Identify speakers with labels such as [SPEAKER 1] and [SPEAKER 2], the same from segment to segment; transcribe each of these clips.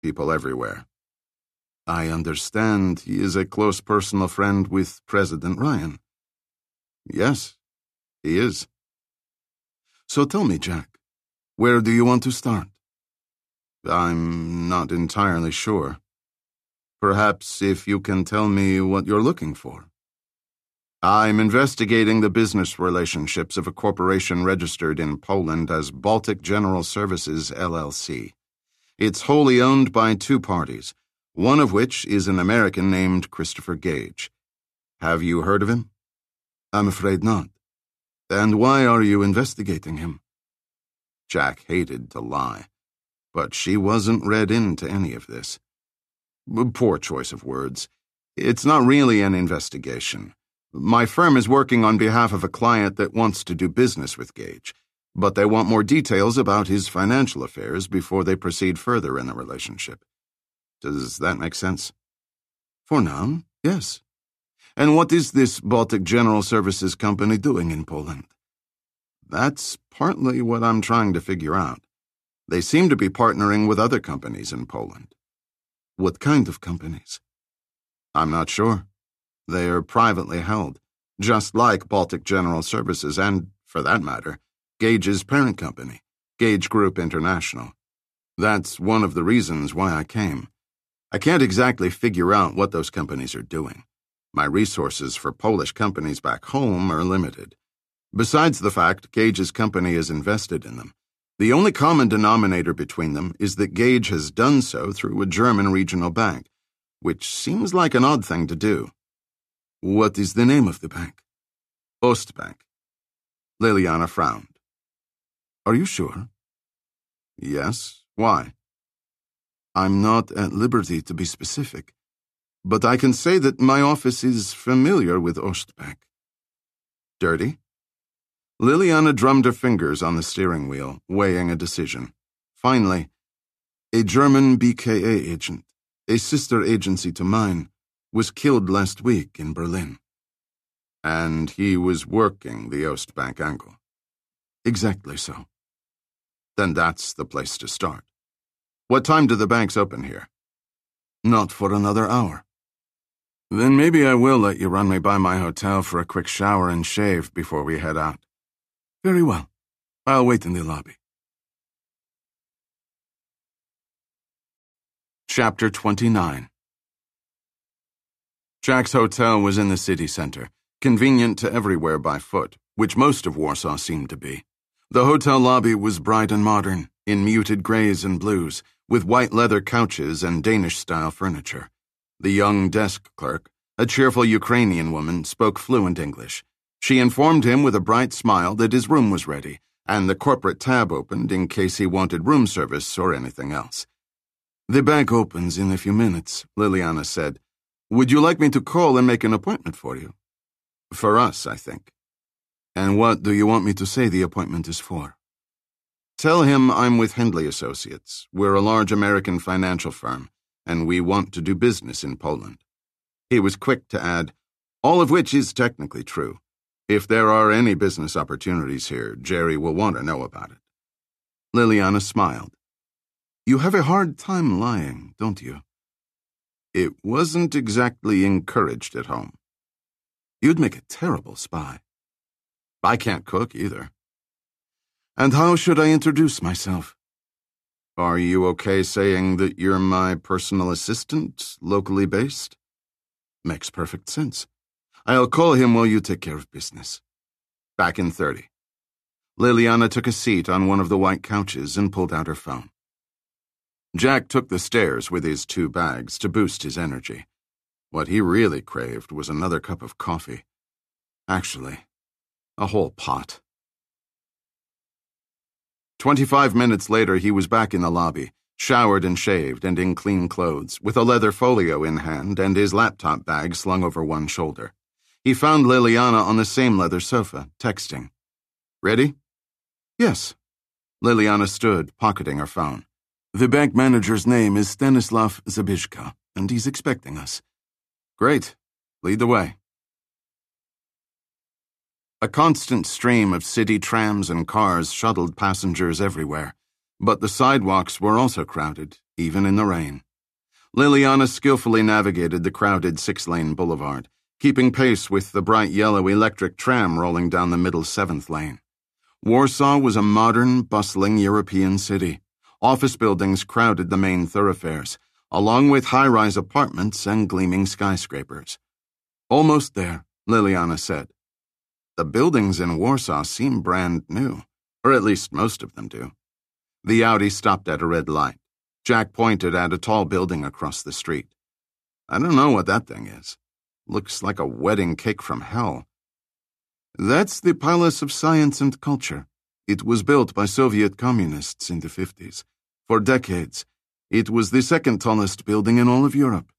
[SPEAKER 1] people everywhere. I understand he is a close personal friend with President Ryan. Yes, he is. So tell me, Jack, where do you want to start? I'm not entirely sure. Perhaps if you can tell me what you're looking for. I'm investigating the business relationships of a corporation registered in Poland as Baltic General Services, LLC. It's wholly owned by two parties, one of which is an American named Christopher Gage. Have you heard of him? I'm afraid not. And why are you investigating him? Jack hated to lie, but she wasn't read into any of this. Poor choice of words. It's not really an investigation. My firm is working on behalf of a client that wants to do business with Gage, but they want more details about his financial affairs before they proceed further in the relationship. Does that make sense? For now, yes. And what is this Baltic General Services company doing in Poland? That's partly what I'm trying to figure out. They seem to be partnering with other companies in Poland. What kind of companies? I'm not sure. They are privately held, just like Baltic General Services and, for that matter, Gage's parent company, Gage Group International. That's one of the reasons why I came. I can't exactly figure out what those companies are doing. My resources for Polish companies back home are limited. Besides the fact Gage's company is invested in them, the only common denominator between them is that Gage has done so through a German regional bank, which seems like an odd thing to do. What is the name of the bank? Ostbank. Liliana frowned. Are you sure? Yes. Why? I'm not at liberty to be specific, but I can say that my office is familiar with Ostbank. Dirty? Liliana drummed her fingers on the steering wheel, weighing a decision. Finally, a German BKA agent, a sister agency to mine, was killed last week in Berlin. And he was working the Ostbank angle. Exactly so. Then that's the place to start. What time do the banks open here? Not for another hour. Then maybe I will let you run me by my hotel for a quick shower and shave before we head out. Very well. I'll wait in the lobby. Chapter 29. Jack's hotel was in the city center, convenient to everywhere by foot, which most of Warsaw seemed to be. The hotel lobby was bright and modern, in muted grays and blues, with white leather couches and Danish-style furniture. The young desk clerk, a cheerful Ukrainian woman, spoke fluent English. She informed him with a bright smile that his room was ready, and the corporate tab opened in case he wanted room service or anything else. The bank opens in a few minutes, Liliana said. Would you like me to call and make an appointment for you? For us, I think. And what do you want me to say the appointment is for? Tell him I'm with Hendley Associates. We're a large American financial firm, and we want to do business in Poland. He was quick to add, all of which is technically true. If there are any business opportunities here, Jerry will want to know about it. Liliana smiled. You have a hard time lying, don't you? It wasn't exactly encouraged at home. You'd make a terrible spy. I can't cook either. And how should I introduce myself? Are you okay saying that you're my personal assistant, locally based? Makes perfect sense. I'll call him while you take care of business. Back in 30. Liliana took a seat on one of the white couches and pulled out her phone. Jack took the stairs with his 2 bags to boost his energy. What he really craved was another cup of coffee. Actually, a whole pot. 25 minutes later, he was back in the lobby, showered and shaved and in clean clothes, with a leather folio in hand and his laptop bag slung over one shoulder. He found Liliana on the same leather sofa, texting. Ready? Yes. Liliana stood, pocketing her phone. The bank manager's name is Stanislav Zabizhka, and he's expecting us. Great. Lead the way. A constant stream of city trams and cars shuttled passengers everywhere. But the sidewalks were also crowded, even in the rain. Liliana skillfully navigated the crowded 6-lane boulevard, keeping pace with the bright yellow electric tram rolling down the middle 7th lane. Warsaw was a modern, bustling European city. Office buildings crowded the main thoroughfares, along with high-rise apartments and gleaming skyscrapers. Almost there, Liliana said. The buildings in Warsaw seem brand new, or at least most of them do. The Audi stopped at a red light. Jack pointed at a tall building across the street. I don't know what that thing is. Looks like a wedding cake from hell. That's the Palace of Science and Culture. It was built by Soviet communists in the 50s. For decades, it was the second tallest building in all of Europe.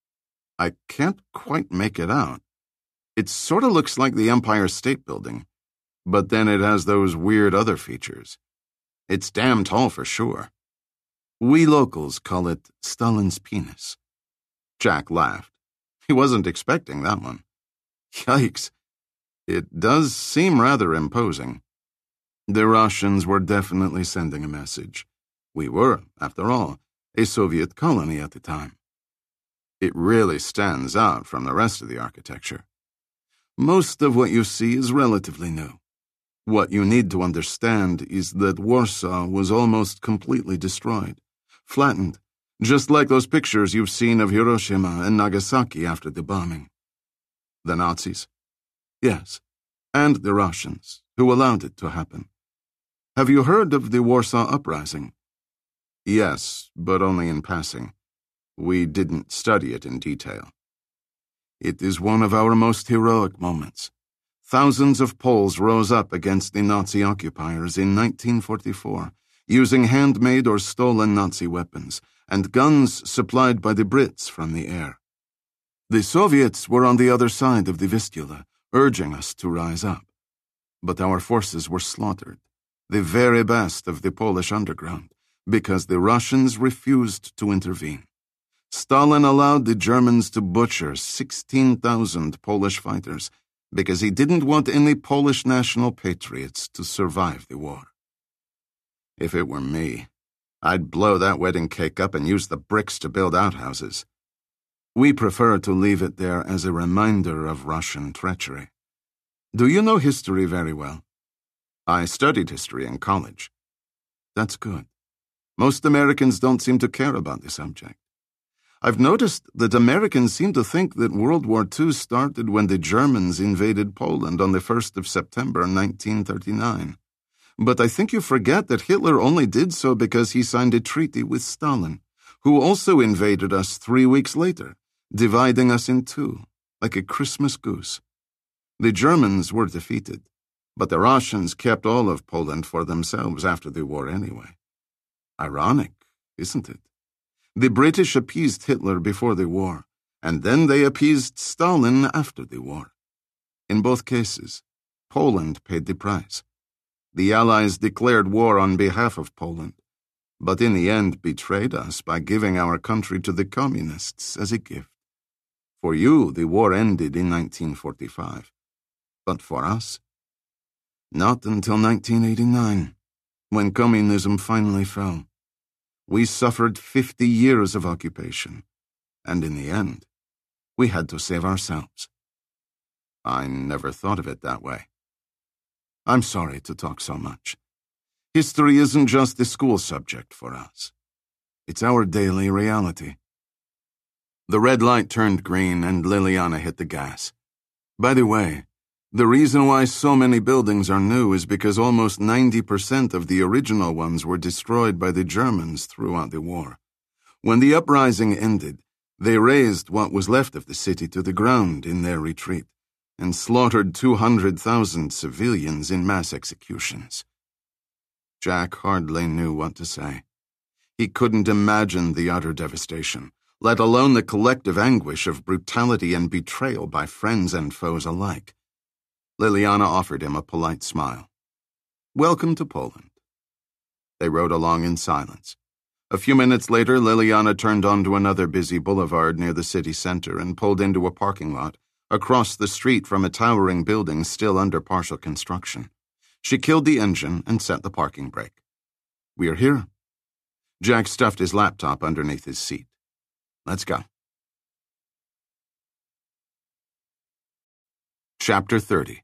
[SPEAKER 1] I can't quite make it out. It sort of looks like the Empire State Building, but then it has those weird other features. It's damn tall for sure. We locals call it Stalin's penis. Jack laughed. He wasn't expecting that one. Yikes. It does seem rather imposing. The Russians were definitely sending a message. We were, after all, a Soviet colony at the time. It really stands out from the rest of the architecture. Most of what you see is relatively new. What you need to understand is that Warsaw was almost completely destroyed, flattened, just like those pictures you've seen of Hiroshima and Nagasaki after the bombing. The Nazis? Yes, and the Russians, who allowed it to happen. Have you heard of the Warsaw Uprising? Yes, but only in passing. We didn't study it in detail. It is one of our most heroic moments. Thousands of Poles rose up against the Nazi occupiers in 1944, using handmade or stolen Nazi weapons and guns supplied by the Brits from the air. The Soviets were on the other side of the Vistula, urging us to rise up. But our forces were slaughtered, the very best of the Polish underground, because the Russians refused to intervene. Stalin allowed the Germans to butcher 16,000 Polish fighters because he didn't want any Polish national patriots to survive the war. If it were me, I'd blow that wedding cake up and use the bricks to build outhouses. We prefer to leave it there as a reminder of Russian treachery. Do you know history very well? I studied history in college. That's good. Most Americans don't seem to care about the subject. I've noticed that Americans seem to think that World War II started when the Germans invaded Poland on the 1st of September 1939. But I think you forget that Hitler only did so because he signed a treaty with Stalin, who also invaded us 3 weeks later, dividing us in two, like a Christmas goose. The Germans were defeated, but the Russians kept all of Poland for themselves after the war anyway. Ironic, isn't it? The British appeased Hitler before the war, and then they appeased Stalin after the war. In both cases, Poland paid the price. The Allies declared war on behalf of Poland, but in the end betrayed us by giving our country to the communists as a gift. For you, the war ended in 1945, but for us, not until 1989, when communism finally fell. We suffered 50 years of occupation, and in the end, we had to save ourselves. I never thought of it that way. I'm sorry to talk so much. History isn't just a school subject for us. It's our daily reality. The red light turned green and Liliana hit the gas. By the way, the reason why so many buildings are new is because almost 90% of the original ones were destroyed by the Germans throughout the war. When the uprising ended, they razed what was left of the city to the ground in their retreat and slaughtered 200,000 civilians in mass executions. Jack hardly knew what to say. He couldn't imagine the utter devastation, let alone the collective anguish of brutality and betrayal by friends and foes alike. Liliana offered him a polite smile. Welcome to Poland. They rode along in silence. A few minutes later, Liliana turned onto another busy boulevard near the city center and pulled into a parking lot, across the street from a towering building still under partial construction. She killed the engine and set the parking brake. We're here. Jack stuffed his laptop underneath his seat. Let's go. Chapter 30.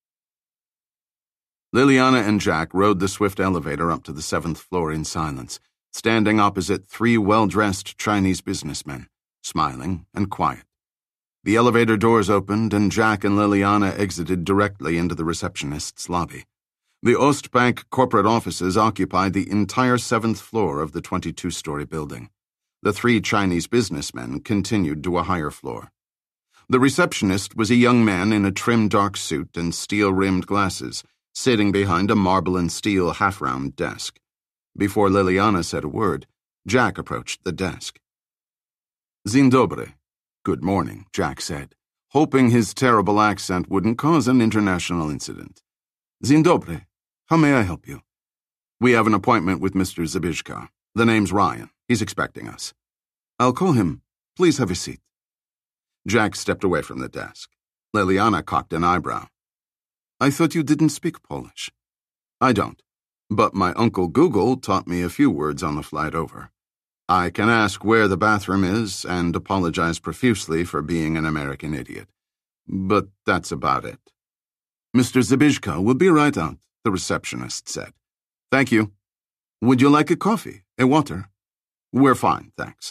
[SPEAKER 1] Liliana and Jack rode the swift elevator up to the 7th floor in silence, standing opposite 3 well-dressed Chinese businessmen, smiling and quiet. The elevator doors opened, and Jack and Liliana exited directly into the receptionist's lobby. The Ostbank corporate offices occupied the entire 7th floor of the 22-story building. The 3 Chinese businessmen continued to a higher floor. The receptionist was a young man in a trim dark suit and steel-rimmed glasses, sitting behind a marble and steel half-round desk. Before Liliana said a word, Jack approached the desk. Dzień dobry. Good morning, Jack said, hoping his terrible accent wouldn't cause an international incident. Dzień dobry. How may I help you? We have an appointment with Mr. Zabizka. The name's Ryan. He's expecting us. I'll call him. Please have a seat. Jack stepped away from the desk. Liliana cocked an eyebrow. I thought you didn't speak Polish. I don't, but my Uncle Google taught me a few words on the flight over. I can ask where the bathroom is and apologize profusely for being an American idiot. But that's about it. Mr. Zabizka will be right out, the receptionist said. Thank you. Would you like a coffee, a water? We're fine, thanks.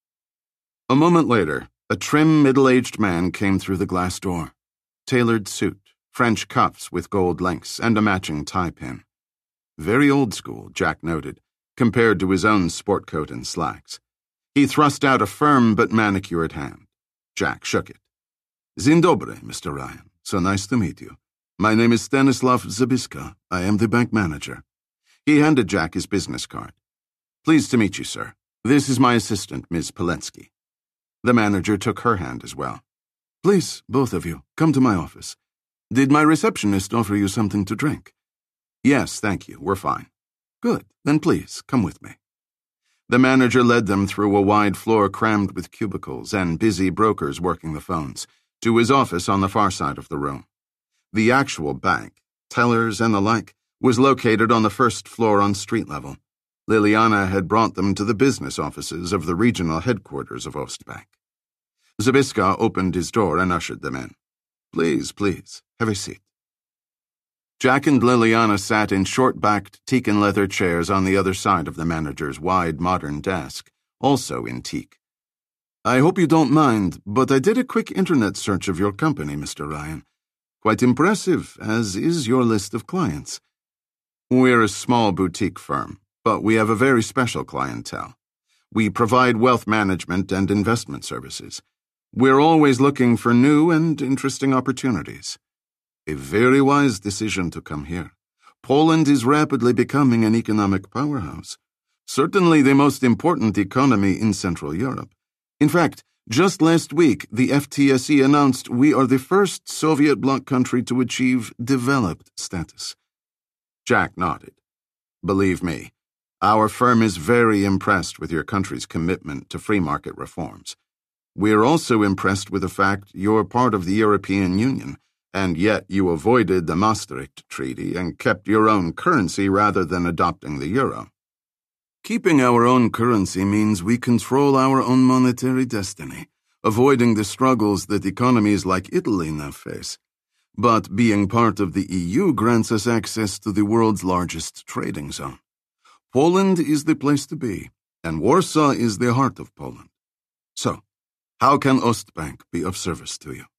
[SPEAKER 1] A moment later, a trim, middle-aged man came through the glass door. Tailored suit, French cuffs with gold links, and a matching tie pin. Very old school, Jack noted, compared to his own sport coat and slacks. He thrust out a firm but manicured hand. Jack shook it. Dzień dobry, Mr. Ryan. So nice to meet you. My name is Stanislav Zabizka. I am the bank manager. He handed Jack his business card. Pleased to meet you, sir. This is my assistant, Ms. Polensky. The manager took her hand as well. Please, both of you, come to my office. Did my receptionist offer you something to drink? Yes, thank you. We're fine. Good. Then please, come with me. The manager led them through a wide floor crammed with cubicles and busy brokers working the phones, to his office on the far side of the room. The actual bank, tellers and the like, was located on the 1st floor on street level. Liliana had brought them to the business offices of the regional headquarters of Ostbank. Zabizka opened his door and ushered them in. Please, please, have a seat. Jack and Liliana sat in short-backed teak and leather chairs on the other side of the manager's wide modern desk, also in teak. I hope you don't mind, but I did a quick internet search of your company, Mr. Ryan. Quite impressive, as is your list of clients. We're a small boutique firm, but we have a very special clientele. We provide wealth management and investment services. We're always looking for new and interesting opportunities. A very wise decision to come here. Poland is rapidly becoming an economic powerhouse. Certainly the most important economy in Central Europe. In fact, just last week, the FTSE announced we are the first Soviet bloc country to achieve developed status. Jack nodded. Believe me, our firm is very impressed with your country's commitment to free market reforms. We're also impressed with the fact you're part of the European Union, and yet you avoided the Maastricht Treaty and kept your own currency rather than adopting the euro. Keeping our own currency means we control our own monetary destiny, avoiding the struggles that economies like Italy now face. But being part of the EU grants us access to the world's largest trading zone. Poland is the place to be, and Warsaw is the heart of Poland. So, how can Ostbank be of service to you?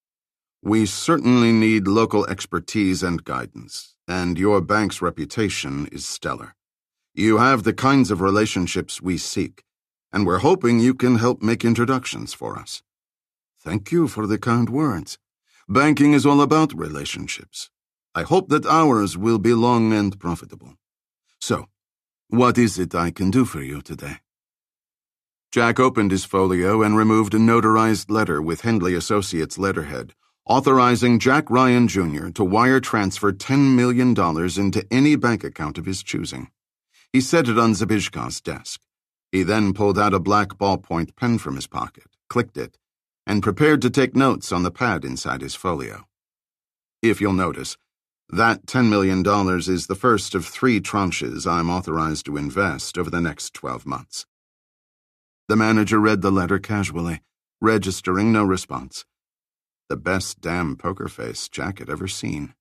[SPEAKER 1] We certainly need local expertise and guidance, and your bank's reputation is stellar. You have the kinds of relationships we seek, and we're hoping you can help make introductions for us. Thank you for the kind words. Banking is all about relationships. I hope that ours will be long and profitable. So, what is it I can do for you today? Jack opened his folio and removed a notarized letter with Hendley Associates letterhead, authorizing Jack Ryan Jr. to wire transfer $10 million into any bank account of his choosing. He set it on Zabizka's desk. He then pulled out a black ballpoint pen from his pocket, clicked it, and prepared to take notes on the pad inside his folio. If you'll notice, That $10 million is the first of 3 tranches I'm authorized to invest over the next 12 months. The manager read the letter casually, registering no response. The best damn poker face Jack had ever seen.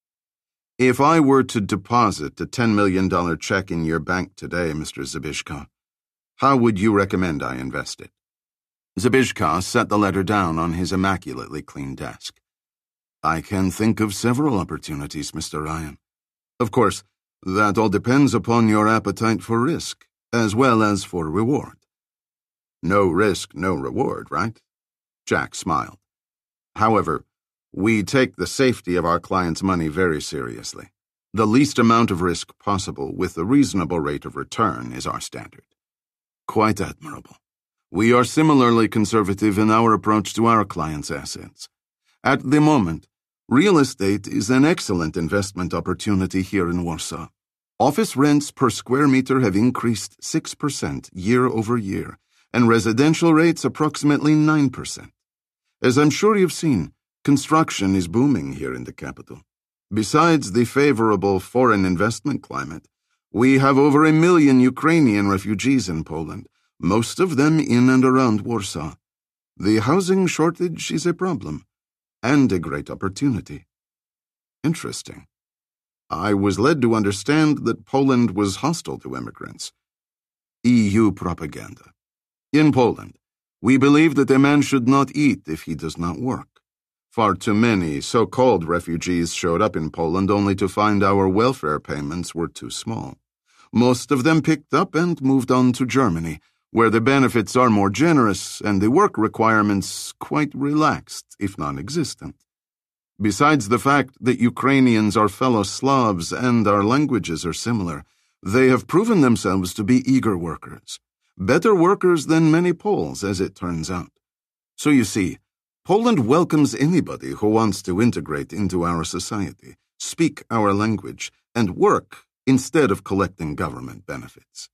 [SPEAKER 1] If I were to deposit a $10 million check in your bank today, Mr. Zabishka, how would you recommend I invest it? Zabishka set the letter down on his immaculately clean desk. I can think of several opportunities, Mr. Ryan. Of course, that all depends upon your appetite for risk, as well as for reward. No risk, no reward, right? Jack smiled. However, we take the safety of our clients' money very seriously. The least amount of risk possible with a reasonable rate of return is our standard. Quite admirable. We are similarly conservative in our approach to our clients' assets. At the moment, real estate is an excellent investment opportunity here in Warsaw. Office rents per square meter have increased 6% year over year, and residential rates approximately 9%. As I'm sure you've seen, construction is booming here in the capital. Besides the favorable foreign investment climate, we have over 1 million Ukrainian refugees in Poland, most of them in and around Warsaw. The housing shortage is a problem, and a great opportunity. Interesting. I was led to understand that Poland was hostile to immigrants. EU propaganda. In Poland, we believe that a man should not eat if he does not work. Far too many so-called refugees showed up in Poland only to find our welfare payments were too small. Most of them picked up and moved on to Germany, where the benefits are more generous and the work requirements quite relaxed, if non-existent. Besides the fact that Ukrainians are fellow Slavs and our languages are similar, they have proven themselves to be eager workers. Better workers than many Poles, as it turns out. So you see, Poland welcomes anybody who wants to integrate into our society, speak our language, and work instead of collecting government benefits.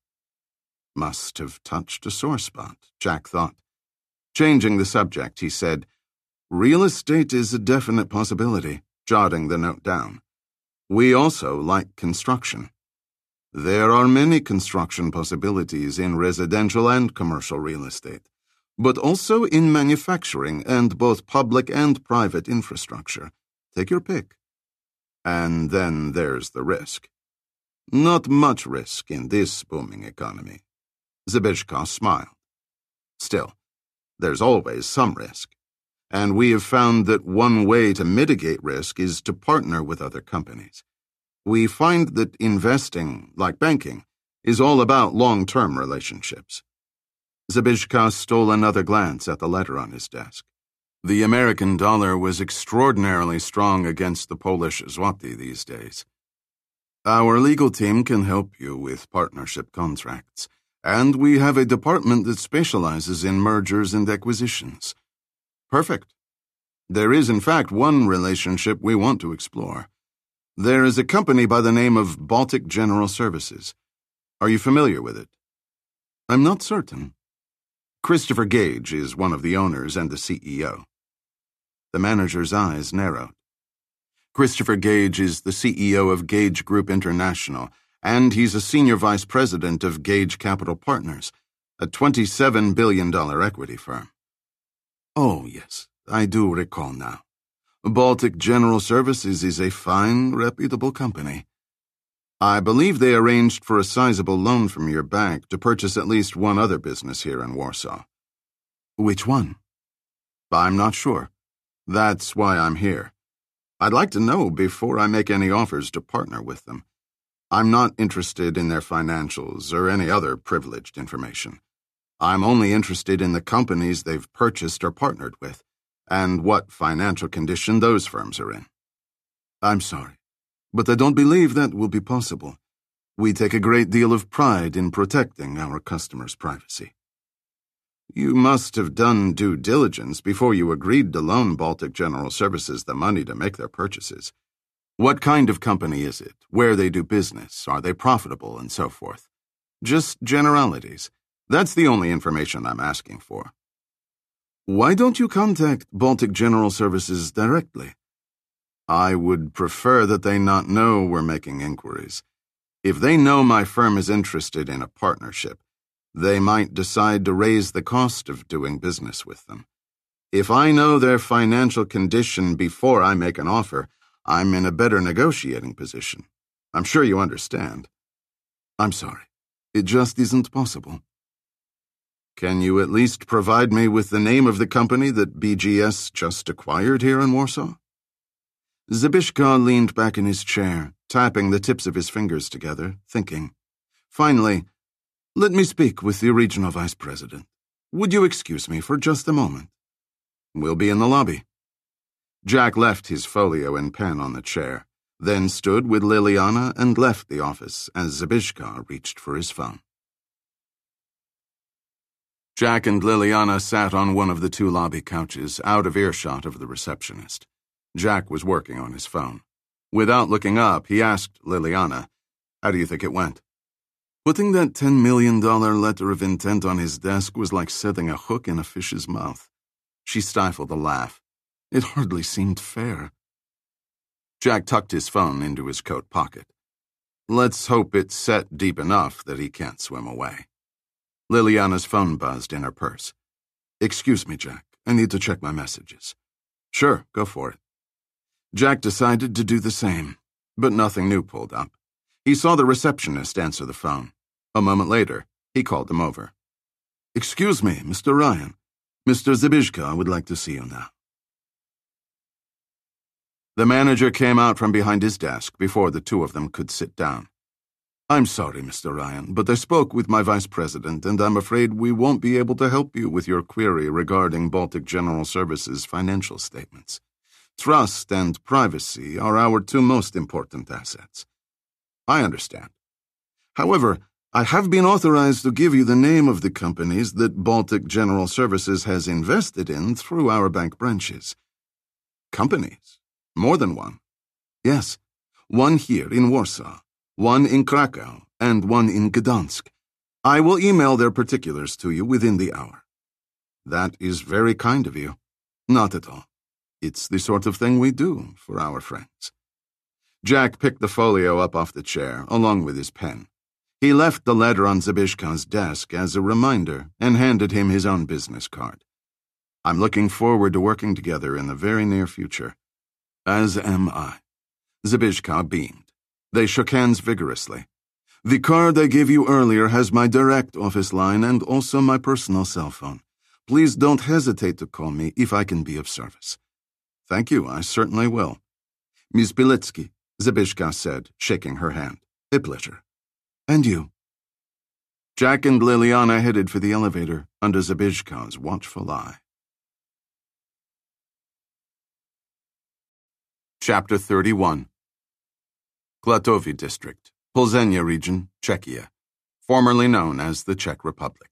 [SPEAKER 1] Must have touched a sore spot, Jack thought. Changing the subject, he said, "Real estate is a definite possibility," jotting the note down. "We also like construction. There are many construction possibilities in residential and commercial real estate, but also in manufacturing and both public and private infrastructure. Take your pick. And then there's the risk. Not much risk in this booming economy." Zabishka smiled. "Still, there's always some risk, and we have found that one way to mitigate risk is to partner with other companies. We find that investing, like banking, is all about long-term relationships." Zabishka stole another glance at the letter on his desk. The American dollar was extraordinarily strong against the Polish zloty these days. "Our legal team can help you with partnership contracts, and we have a department that specializes in mergers and acquisitions." "Perfect. There is, in fact, one relationship we want to explore. There is a company by the name of Baltic General Services. Are you familiar with it?" "I'm not certain." "Christopher Gage is one of the owners and the CEO." The manager's eyes narrowed. "Christopher Gage is the CEO of Gage Group International, and he's a senior vice president of Gage Capital Partners, a $27 billion equity firm." "Oh, yes, I do recall now. Baltic General Services is a fine, reputable company. I believe they arranged for a sizable loan from your bank to purchase at least one other business here in Warsaw." "Which one?" "I'm not sure. That's why I'm here. I'd like to know before I make any offers to partner with them. I'm not interested in their financials or any other privileged information. I'm only interested in the companies they've purchased or partnered with, and what financial condition those firms are in." "I'm sorry, but I don't believe that will be possible. We take a great deal of pride in protecting our customers' privacy." "You must have done due diligence before you agreed to loan Baltic General Services the money to make their purchases. What kind of company is it? Where they do business? Are they profitable? And so forth. Just generalities. That's the only information I'm asking for." "Why don't you contact Baltic General Services directly?" I would prefer that they not know we're making inquiries. If they know my firm is interested in a partnership, they might decide to raise the cost of doing business with them. If I know their financial condition before I make an offer, I'm in a better negotiating position. I'm sure you understand. I'm sorry. It just isn't possible. Can you at least provide me with the name of the company that BGS just acquired here in Warsaw? Zabishka leaned back in his chair, tapping the tips of his fingers together, thinking. Finally, let me speak with the regional vice president. Would you excuse me for just a moment? We'll be in the lobby. Jack left his folio and pen on the chair, then stood with Liliana and left the office as Zabishka reached for his phone. Jack and Liliana sat on one of the two lobby couches, out of earshot of the receptionist. Jack was working on his phone. Without looking up, he asked Liliana, "How do you think it went?" Putting that $10 million letter of intent on his desk was like setting a hook in a fish's mouth. She stifled a laugh. It hardly seemed fair. Jack tucked his phone into his coat pocket. Let's hope it's set deep enough that he can't swim away. Liliana's phone buzzed in her purse. Excuse me, Jack. I need to check my messages. Sure, go for it. Jack decided to do the same, but nothing new pulled up. He saw the receptionist answer the phone. A moment later, he called him over. Excuse me, Mr. Ryan. Mr. Zabishka would like to see you now. The manager came out from behind his desk before the two of them could sit down. I'm sorry, Mr. Ryan, but I spoke with my vice president, and I'm afraid we won't be able to help you with your query regarding Baltic General Services' financial statements. Trust and privacy are our two most important assets. I understand. However, I have been authorized to give you the name of the companies that Baltic General Services has invested in through our bank branches. Companies? More than one. Yes, one here in Warsaw, one in Krakow, and one in Gdansk. I will email their particulars to you within the hour. That is very kind of you. Not at all. It's the sort of thing we do for our friends. Jack picked the folio up off the chair, along with his pen. He left the letter on Zabishka's desk as a reminder and handed him his own business card. I'm looking forward to working together in the very near future. As am I. Zabishka beamed. They shook hands vigorously. The card I gave you earlier has my direct office line and also my personal cell phone. Please don't hesitate to call me if I can be of service. Thank you, I certainly will. Ms. Biletsky, Zabishka said, shaking her hand. A pleasure. And you? Jack and Liliana headed for the elevator under Zabishka's watchful eye. Chapter 31. Klatovy District, Plzeň Region, Czechia, formerly known as the Czech Republic.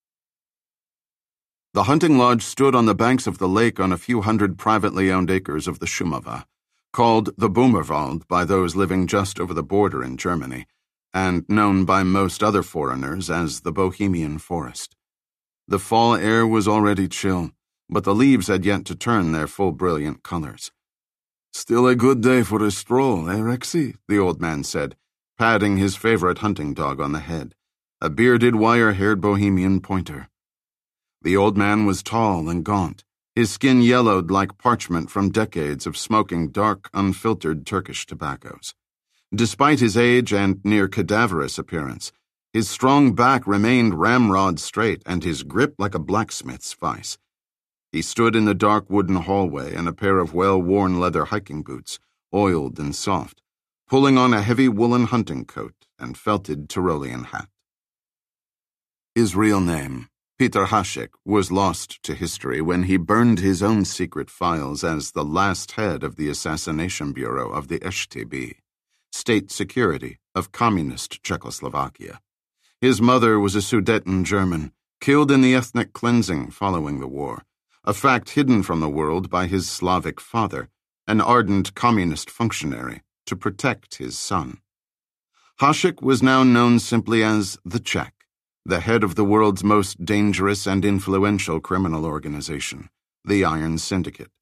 [SPEAKER 1] The hunting lodge stood on the banks of the lake on a few hundred privately owned acres of the Šumava, called the Böhmerwald by those living just over the border in Germany, and known by most other foreigners as the Bohemian Forest. The fall air was already chill, but the leaves had yet to turn their full brilliant colors. Still a good day for a stroll, eh, Rexy? The old man said, patting his favorite hunting dog on the head, a bearded, wire-haired Bohemian pointer. The old man was tall and gaunt, his skin yellowed like parchment from decades of smoking dark, unfiltered Turkish tobaccos. Despite his age and near cadaverous appearance, his strong back remained ramrod straight and his grip like a blacksmith's vice. He stood in the dark wooden hallway in a pair of well-worn leather hiking boots, oiled and soft, pulling on a heavy woolen hunting coat and felted Tyrolean hat. His real name, Peter Hašek, was lost to history when he burned his own secret files as the last head of the Assassination Bureau of the STB, State Security of Communist Czechoslovakia. His mother was a Sudeten German, killed in the ethnic cleansing following the war, a fact hidden from the world by his Slavic father, an ardent communist functionary, to protect his son. Hašek was now known simply as the Czech, the head of the world's most dangerous and influential criminal organization, the Iron Syndicate.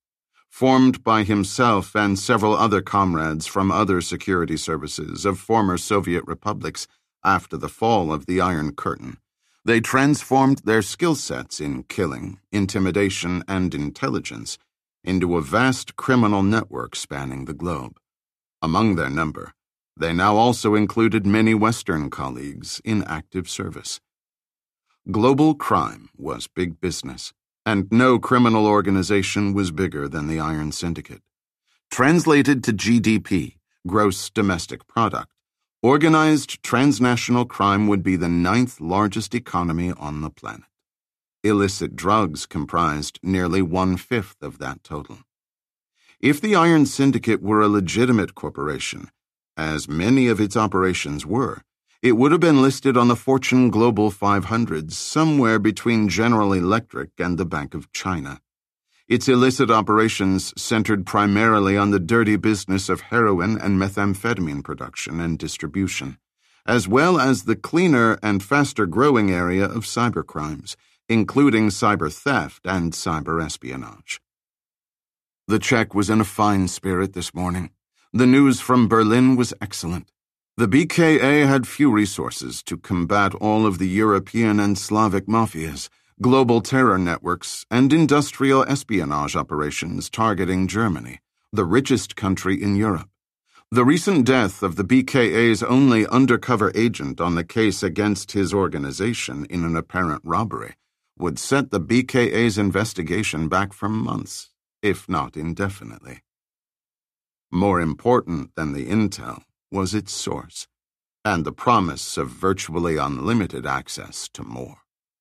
[SPEAKER 1] formed by himself and several other comrades from other security services of former Soviet republics after the fall of the Iron Curtain. They transformed their skill sets in killing, intimidation, and intelligence into a vast criminal network spanning the globe. Among their number, they now also included many Western colleagues in active service. Global crime was big business, and no criminal organization was bigger than the Iron Syndicate. Translated to GDP, gross domestic product, organized transnational crime would be the 9th largest economy on the planet. Illicit drugs comprised nearly 1/5 of that total. If the Iron Syndicate were a legitimate corporation, as many of its operations were, it would have been listed on the Fortune Global 500 somewhere between General Electric and the Bank of China. Its illicit operations centered primarily on the dirty business of heroin and methamphetamine production and distribution, as well as the cleaner and faster-growing area of cybercrimes, including cyber theft and cyber espionage. The Czech was in a fine spirit this morning. The news from Berlin was excellent. The BKA had few resources to combat all of the European and Slavic mafias, global terror networks, and industrial espionage operations targeting Germany, the richest country in Europe. The recent death of the BKA's only undercover agent on the case against his organization in an apparent robbery would set the BKA's investigation back for months, if not indefinitely. More important than the intel was its source, and the promise of virtually unlimited access to more.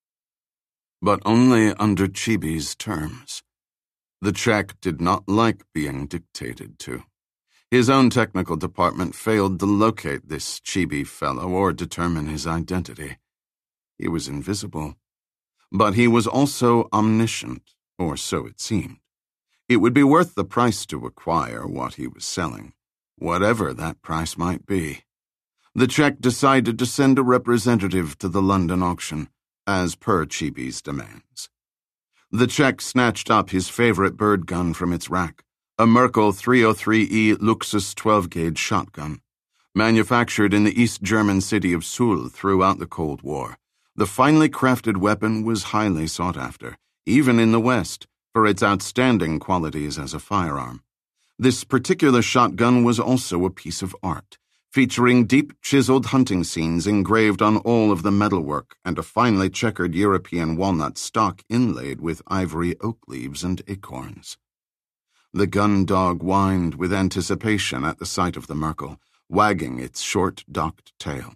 [SPEAKER 1] But only under Chibi's terms. The Czech did not like being dictated to. His own technical department failed to locate this Chibi fellow or determine his identity. He was invisible, but he was also omniscient, or so it seemed. It would be worth the price to acquire what he was selling, whatever that price might be. The Czech decided to send a representative to the London auction, as per Chibi's demands. The Czech snatched up his favorite bird gun from its rack, a Merkel 303E Luxus 12-gauge shotgun. Manufactured in the East German city of Suhl throughout the Cold War, the finely crafted weapon was highly sought after, even in the West, for its outstanding qualities as a firearm. This particular shotgun was also a piece of art, featuring deep chiseled hunting scenes engraved on all of the metalwork and a finely checkered European walnut stock inlaid with ivory oak leaves and acorns. The gun dog whined with anticipation at the sight of the Merkel, wagging its short, docked tail.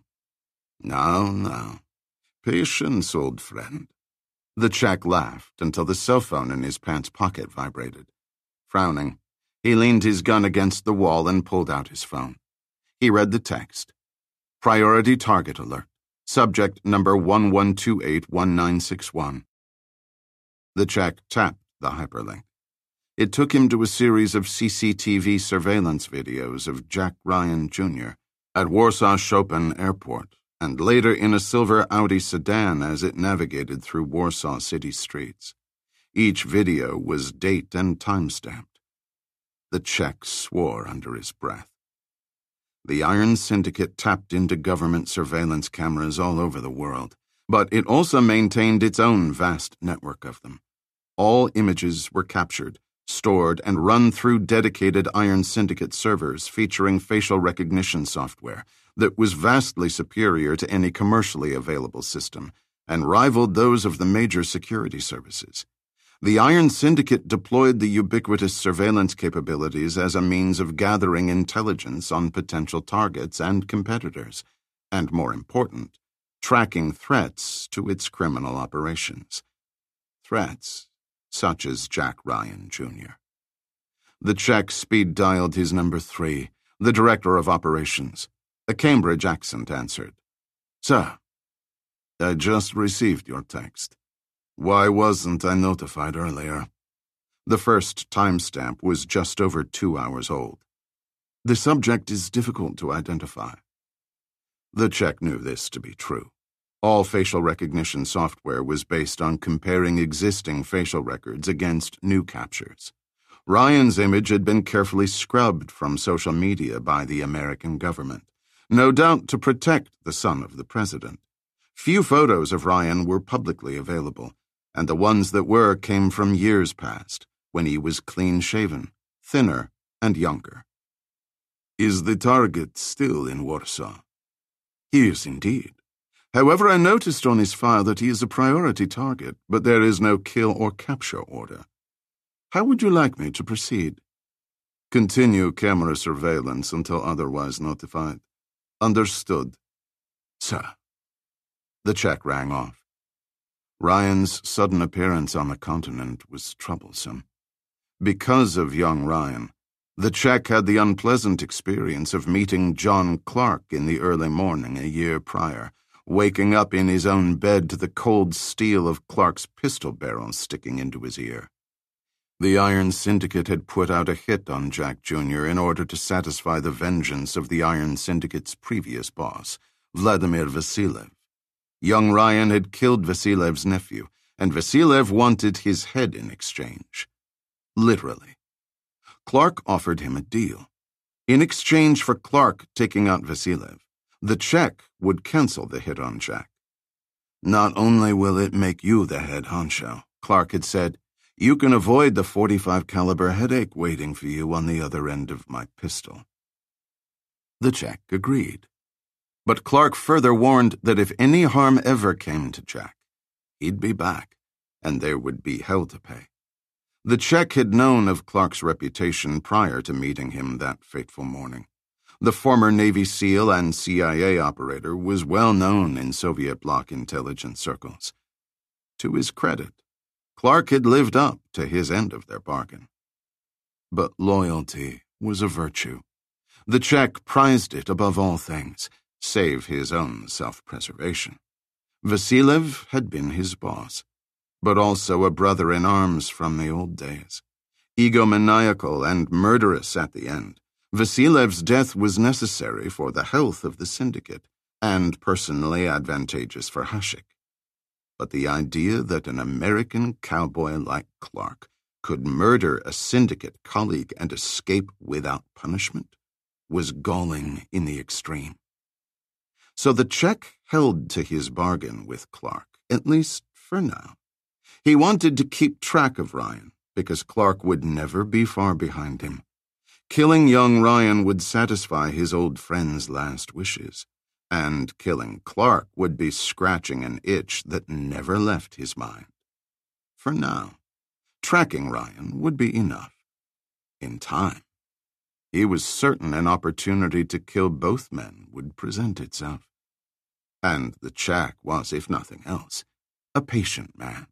[SPEAKER 1] Now, patience, old friend. The Czech laughed until the cell phone in his pants pocket vibrated. Frowning, he leaned his gun against the wall and pulled out his phone. He read the text. Priority target alert. Subject number 11281961. The Czech tapped the hyperlink. It took him to a series of CCTV surveillance videos of Jack Ryan Jr. at Warsaw Chopin Airport, and later in a silver Audi sedan as it navigated through Warsaw city streets. Each video was date and time-stamped. The Czech swore under his breath. The Iron Syndicate tapped into government surveillance cameras all over the world, but it also maintained its own vast network of them. All images were captured, stored, and run through dedicated Iron Syndicate servers featuring facial recognition software that was vastly superior to any commercially available system and rivaled those of the major security services. The Iron Syndicate deployed the ubiquitous surveillance capabilities as a means of gathering intelligence on potential targets and competitors, and more important, tracking threats to its criminal operations. Threats such as Jack Ryan Jr. The Czech speed-dialed his number 3, the director of operations. A Cambridge accent answered. Sir, I just received your text. Why wasn't I notified earlier? The first timestamp was just over 2 hours old. The subject is difficult to identify. The Czech knew this to be true. All facial recognition software was based on comparing existing facial records against new captures. Ryan's image had been carefully scrubbed from social media by the American government, no doubt to protect the son of the president. Few photos of Ryan were publicly available, and the ones that were came from years past, when he was clean-shaven, thinner, and younger. Is the target still in Warsaw? He is indeed. However, I noticed on his file that he is a priority target, but there is no kill or capture order. How would you like me to proceed? Continue camera surveillance until otherwise notified. Understood. Sir. The check rang off. Ryan's sudden appearance on the continent was troublesome. Because of young Ryan, the Czech had the unpleasant experience of meeting John Clark in the early morning a year prior, waking up in his own bed to the cold steel of Clark's pistol barrel sticking into his ear. The Iron Syndicate had put out a hit on Jack Jr. in order to satisfy the vengeance of the Iron Syndicate's previous boss, Vladimir Vasilev. Young Ryan had killed Vasilev's nephew, and Vasilev wanted his head in exchange. Literally. Clark offered him a deal. In exchange for Clark taking out Vasilev, the Czech would cancel the hit on Jack. Not only will it make you the head honcho, Clark had said, you can avoid the .45 caliber headache waiting for you on the other end of my pistol. The Czech agreed. But Clark further warned that if any harm ever came to Jack, he'd be back, and there would be hell to pay. The Czech had known of Clark's reputation prior to meeting him that fateful morning. The former Navy SEAL and CIA operator was well known in Soviet bloc intelligence circles. To his credit, Clark had lived up to his end of their bargain. But loyalty was a virtue. The Czech prized it above all things, save his own self-preservation. Vasilev had been his boss, but also a brother-in-arms from the old days. Egomaniacal and murderous at the end, Vasilev's death was necessary for the health of the syndicate and personally advantageous for Hasek. But the idea that an American cowboy like Clark could murder a syndicate colleague and escape without punishment was galling in the extreme. So the Czech held to his bargain with Clark, at least for now. He wanted to keep track of Ryan, because Clark would never be far behind him. Killing young Ryan would satisfy his old friend's last wishes, and killing Clark would be scratching an itch that never left his mind. For now, tracking Ryan would be enough. In time, he was certain an opportunity to kill both men would present itself. And the Czech was, if nothing else, a patient man.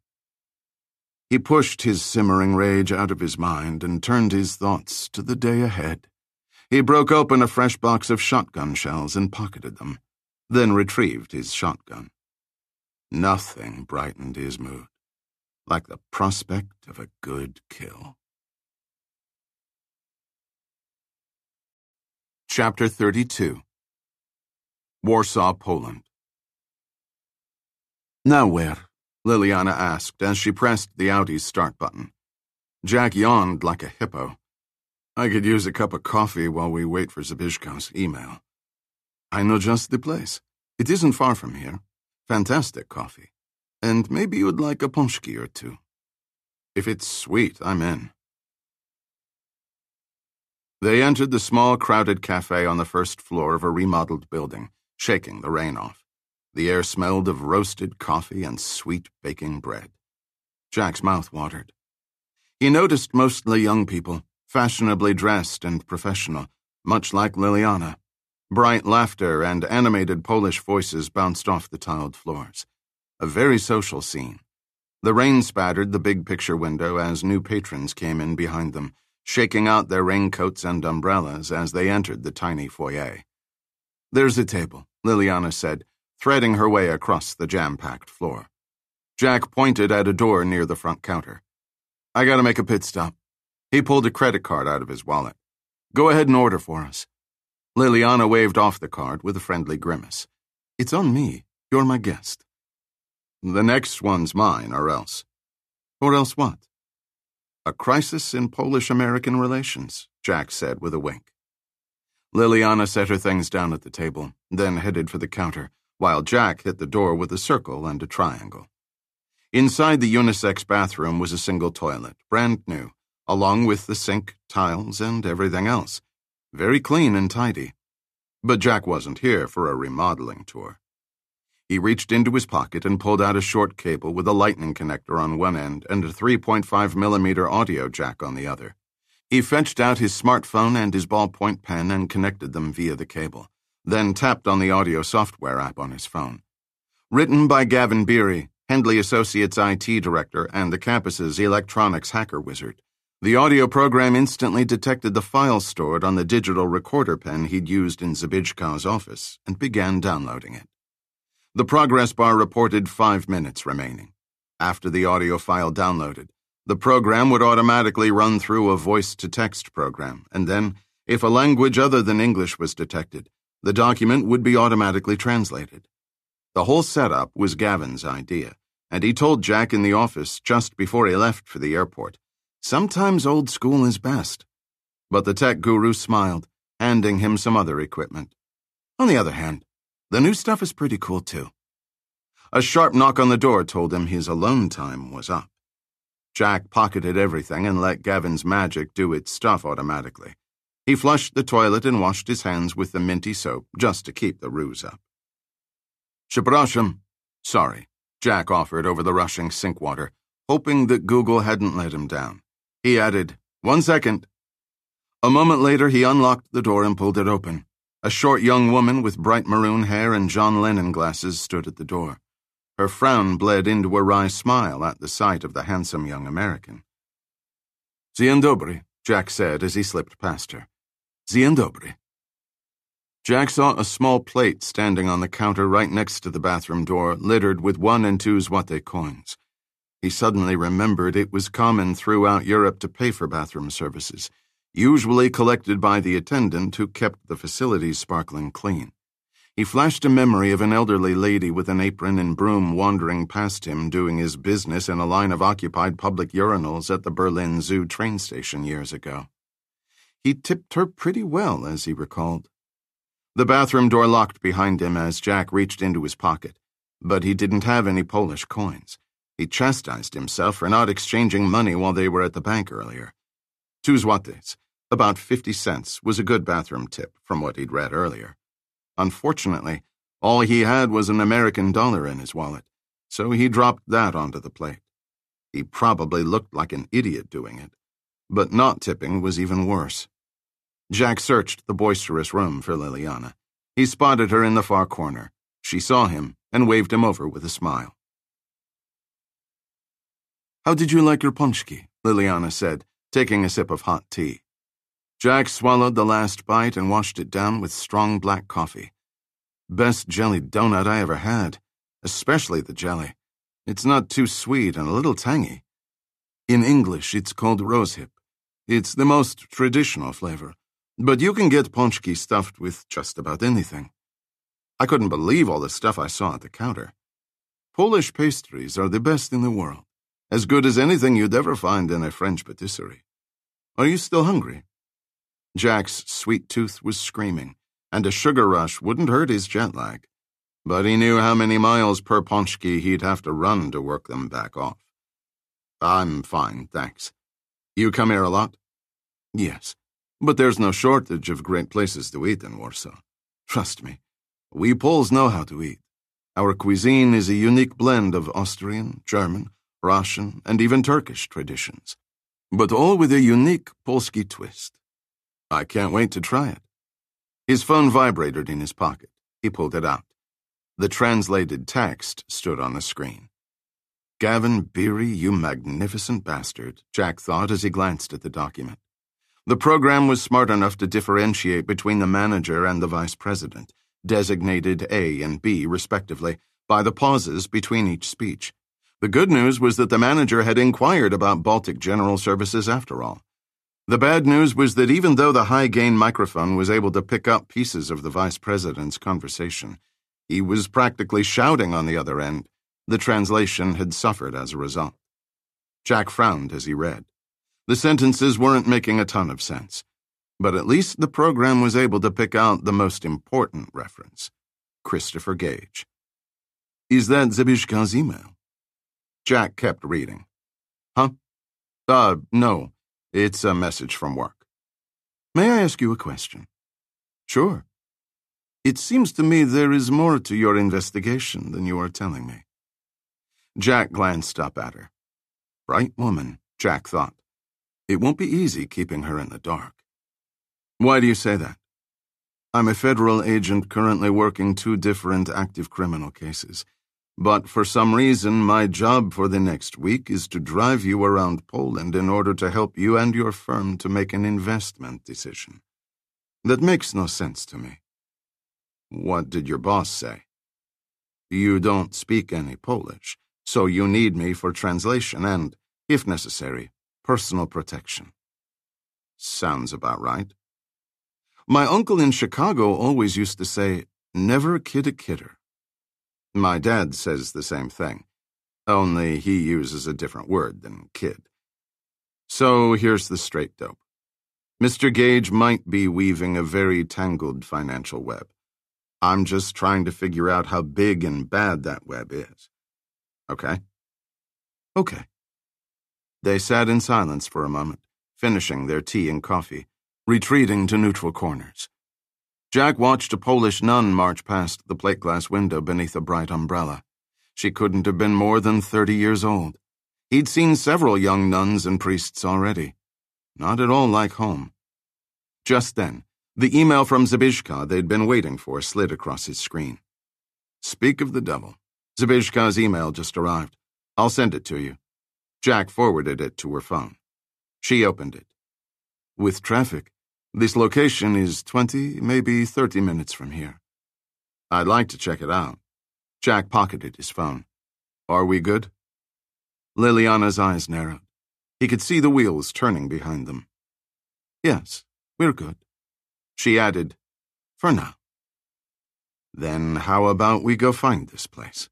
[SPEAKER 1] He pushed his simmering rage out of his mind and turned his thoughts to the day ahead. He broke open a fresh box of shotgun shells and pocketed them, then retrieved his shotgun. Nothing brightened his mood like the prospect of a good kill. Chapter 32. Warsaw, Poland. Now where? Liliana asked as she pressed the Audi's start button. Jack yawned like a hippo. I could use a cup of coffee while we wait for Zabishko's email. I know just the place. It isn't far from here. Fantastic coffee. And maybe you'd like a ponchki or two. If it's sweet, I'm in. They entered the small, crowded cafe on the first floor of a remodeled building, shaking the rain off. The air smelled of roasted coffee and sweet baking bread. Jack's mouth watered. He noticed mostly young people, fashionably dressed and professional, much like Liliana. Bright laughter and animated Polish voices bounced off the tiled floors. A very social scene. The rain spattered the big picture window as new patrons came in behind them, shaking out their raincoats and umbrellas as they entered the tiny foyer. There's a table, Liliana said, threading her way across the jam-packed floor. Jack pointed at a door near the front counter. I gotta make a pit stop. He pulled a credit card out of his wallet. Go ahead and order for us. Liliana waved off the card with a friendly grimace. It's on me. You're my guest. The next one's mine, or else. Or else what? A crisis in Polish-American relations, Jack said with a wink. Liliana set her things down at the table, then headed for the counter, while Jack hit the door with a circle and a triangle. Inside the unisex bathroom was a single toilet, brand new, along with the sink, tiles, and everything else. Very clean and tidy. But Jack wasn't here for a remodeling tour. He reached into his pocket and pulled out a short cable with a lightning connector on one end and a 3.5mm audio jack on the other. He fetched out his smartphone and his ballpoint pen and connected them via the cable, then tapped on the audio software app on his phone. Written by Gavin Beery, Hendley Associates IT Director and the campus's electronics hacker wizard, the audio program instantly detected the file stored on the digital recorder pen he'd used in Zabijkow's office and began downloading it. The progress bar reported 5 minutes remaining. After the audio file downloaded, the program would automatically run through a voice-to-text program, and then, if a language other than English was detected, the document would be automatically translated. The whole setup was Gavin's idea, and he told Jack in the office just before he left for the airport, "Sometimes old school is best." But the tech guru smiled, handing him some other equipment. On the other hand, the new stuff is pretty cool too. A sharp knock on the door told him his alone time was up. Jack pocketed everything and let Gavin's magic do its stuff automatically. He flushed the toilet and washed his hands with the minty soap just to keep the ruse up. "Przepraszam." "Sorry," Jack offered over the rushing sink water, hoping that Google hadn't let him down. He added, "1 second." A moment later, he unlocked the door and pulled it open. A short young woman with bright maroon hair and John Lennon glasses stood at the door. Her frown bled into a wry smile at the sight of the handsome young American. "Dzień dobry," Jack said as he slipped past her. "Dzień dobry." Jack saw a small plate standing on the counter right next to the bathroom door, littered with 1 and 2 złote coins. He suddenly remembered it was common throughout Europe to pay for bathroom services, usually collected by the attendant who kept the facilities sparkling clean. He flashed a memory of an elderly lady with an apron and broom wandering past him doing his business in a line of occupied public urinals at the Berlin Zoo train station years ago. He tipped her pretty well, as he recalled. The bathroom door locked behind him as Jack reached into his pocket, but he didn't have any Polish coins. He chastised himself for not exchanging money while they were at the bank earlier. 2 złotys, about 50 cents, was a good bathroom tip from what he'd read earlier. Unfortunately, all he had was an American dollar in his wallet, so he dropped that onto the plate. He probably looked like an idiot doing it, but not tipping was even worse. Jack searched the boisterous room for Liliana. He spotted her in the far corner. She saw him and waved him over with a smile. "How did you like your pączki?" Liliana said, taking a sip of hot tea. Jack swallowed the last bite and washed it down with strong black coffee. "Best jellied donut I ever had, especially the jelly. It's not too sweet and a little tangy. In English, it's called rosehip. It's the most traditional flavor, but you can get pączki stuffed with just about anything." I couldn't believe all the stuff I saw at the counter. Polish pastries are the best in the world, as good as anything you'd ever find in a French patisserie. Are you still hungry? Jack's sweet tooth was screaming, and a sugar rush wouldn't hurt his jet lag. But he knew how many miles per pączki he'd have to run to work them back off. "I'm fine, thanks. You come here a lot?" "Yes, but there's no shortage of great places to eat in Warsaw. Trust me, we Poles know how to eat. Our cuisine is a unique blend of Austrian, German, Russian, and even Turkish traditions, but all with a unique Polski twist. I can't wait to try it." His phone vibrated in his pocket. He pulled it out. The translated text stood on the screen. "Gavin Beery, you magnificent bastard," Jack thought as he glanced at the document. The program was smart enough to differentiate between the manager and the vice president, designated A and B, respectively, by the pauses between each speech. The good news was that the manager had inquired about Baltic General Services after all. The bad news was that even though the high-gain microphone was able to pick up pieces of the vice president's conversation, he was practically shouting on the other end. The translation had suffered as a result. Jack frowned as he read. The sentences weren't making a ton of sense, but at least the program was able to pick out the most important reference: Christopher Gage. Is that Zabishka's email? Jack kept reading. Huh? No. It's a message from work. May I ask you a question? Sure. It seems to me there is more to your investigation than you are telling me. Jack glanced up at her. Bright woman, Jack thought. It won't be easy keeping her in the dark. Why do you say that? I'm a federal agent currently working 2 different active criminal cases, but for some reason my job for the next week is to drive you around Poland in order to help you and your firm to make an investment decision. That makes no sense to me. What did your boss say? You don't speak any Polish, so you need me for translation and, if necessary, personal protection. Sounds about right. My uncle in Chicago always used to say, never kid a kidder. My dad says the same thing, only he uses a different word than kid. So here's the straight dope. Mr. Gage might be weaving a very tangled financial web. I'm just trying to figure out how big and bad that web is. Okay? Okay. They sat in silence for a moment, finishing their tea and coffee, retreating to neutral corners. Jack watched a Polish nun march past the plate glass window beneath a bright umbrella. She couldn't have been more than 30 years old. He'd seen several young nuns and priests already. Not at all like home. Just then, the email from Zabishka they'd been waiting for slid across his screen. Speak of the devil. Zabishka's email just arrived. I'll send it to you. Jack forwarded it to her phone. She opened it. With traffic, this location is 20, maybe 30 minutes from here. I'd like to check it out. Jack pocketed his phone. Are we good? Liliana's eyes narrowed. He could see the wheels turning behind them. Yes, we're good. She added, for now. Then how about we go find this place?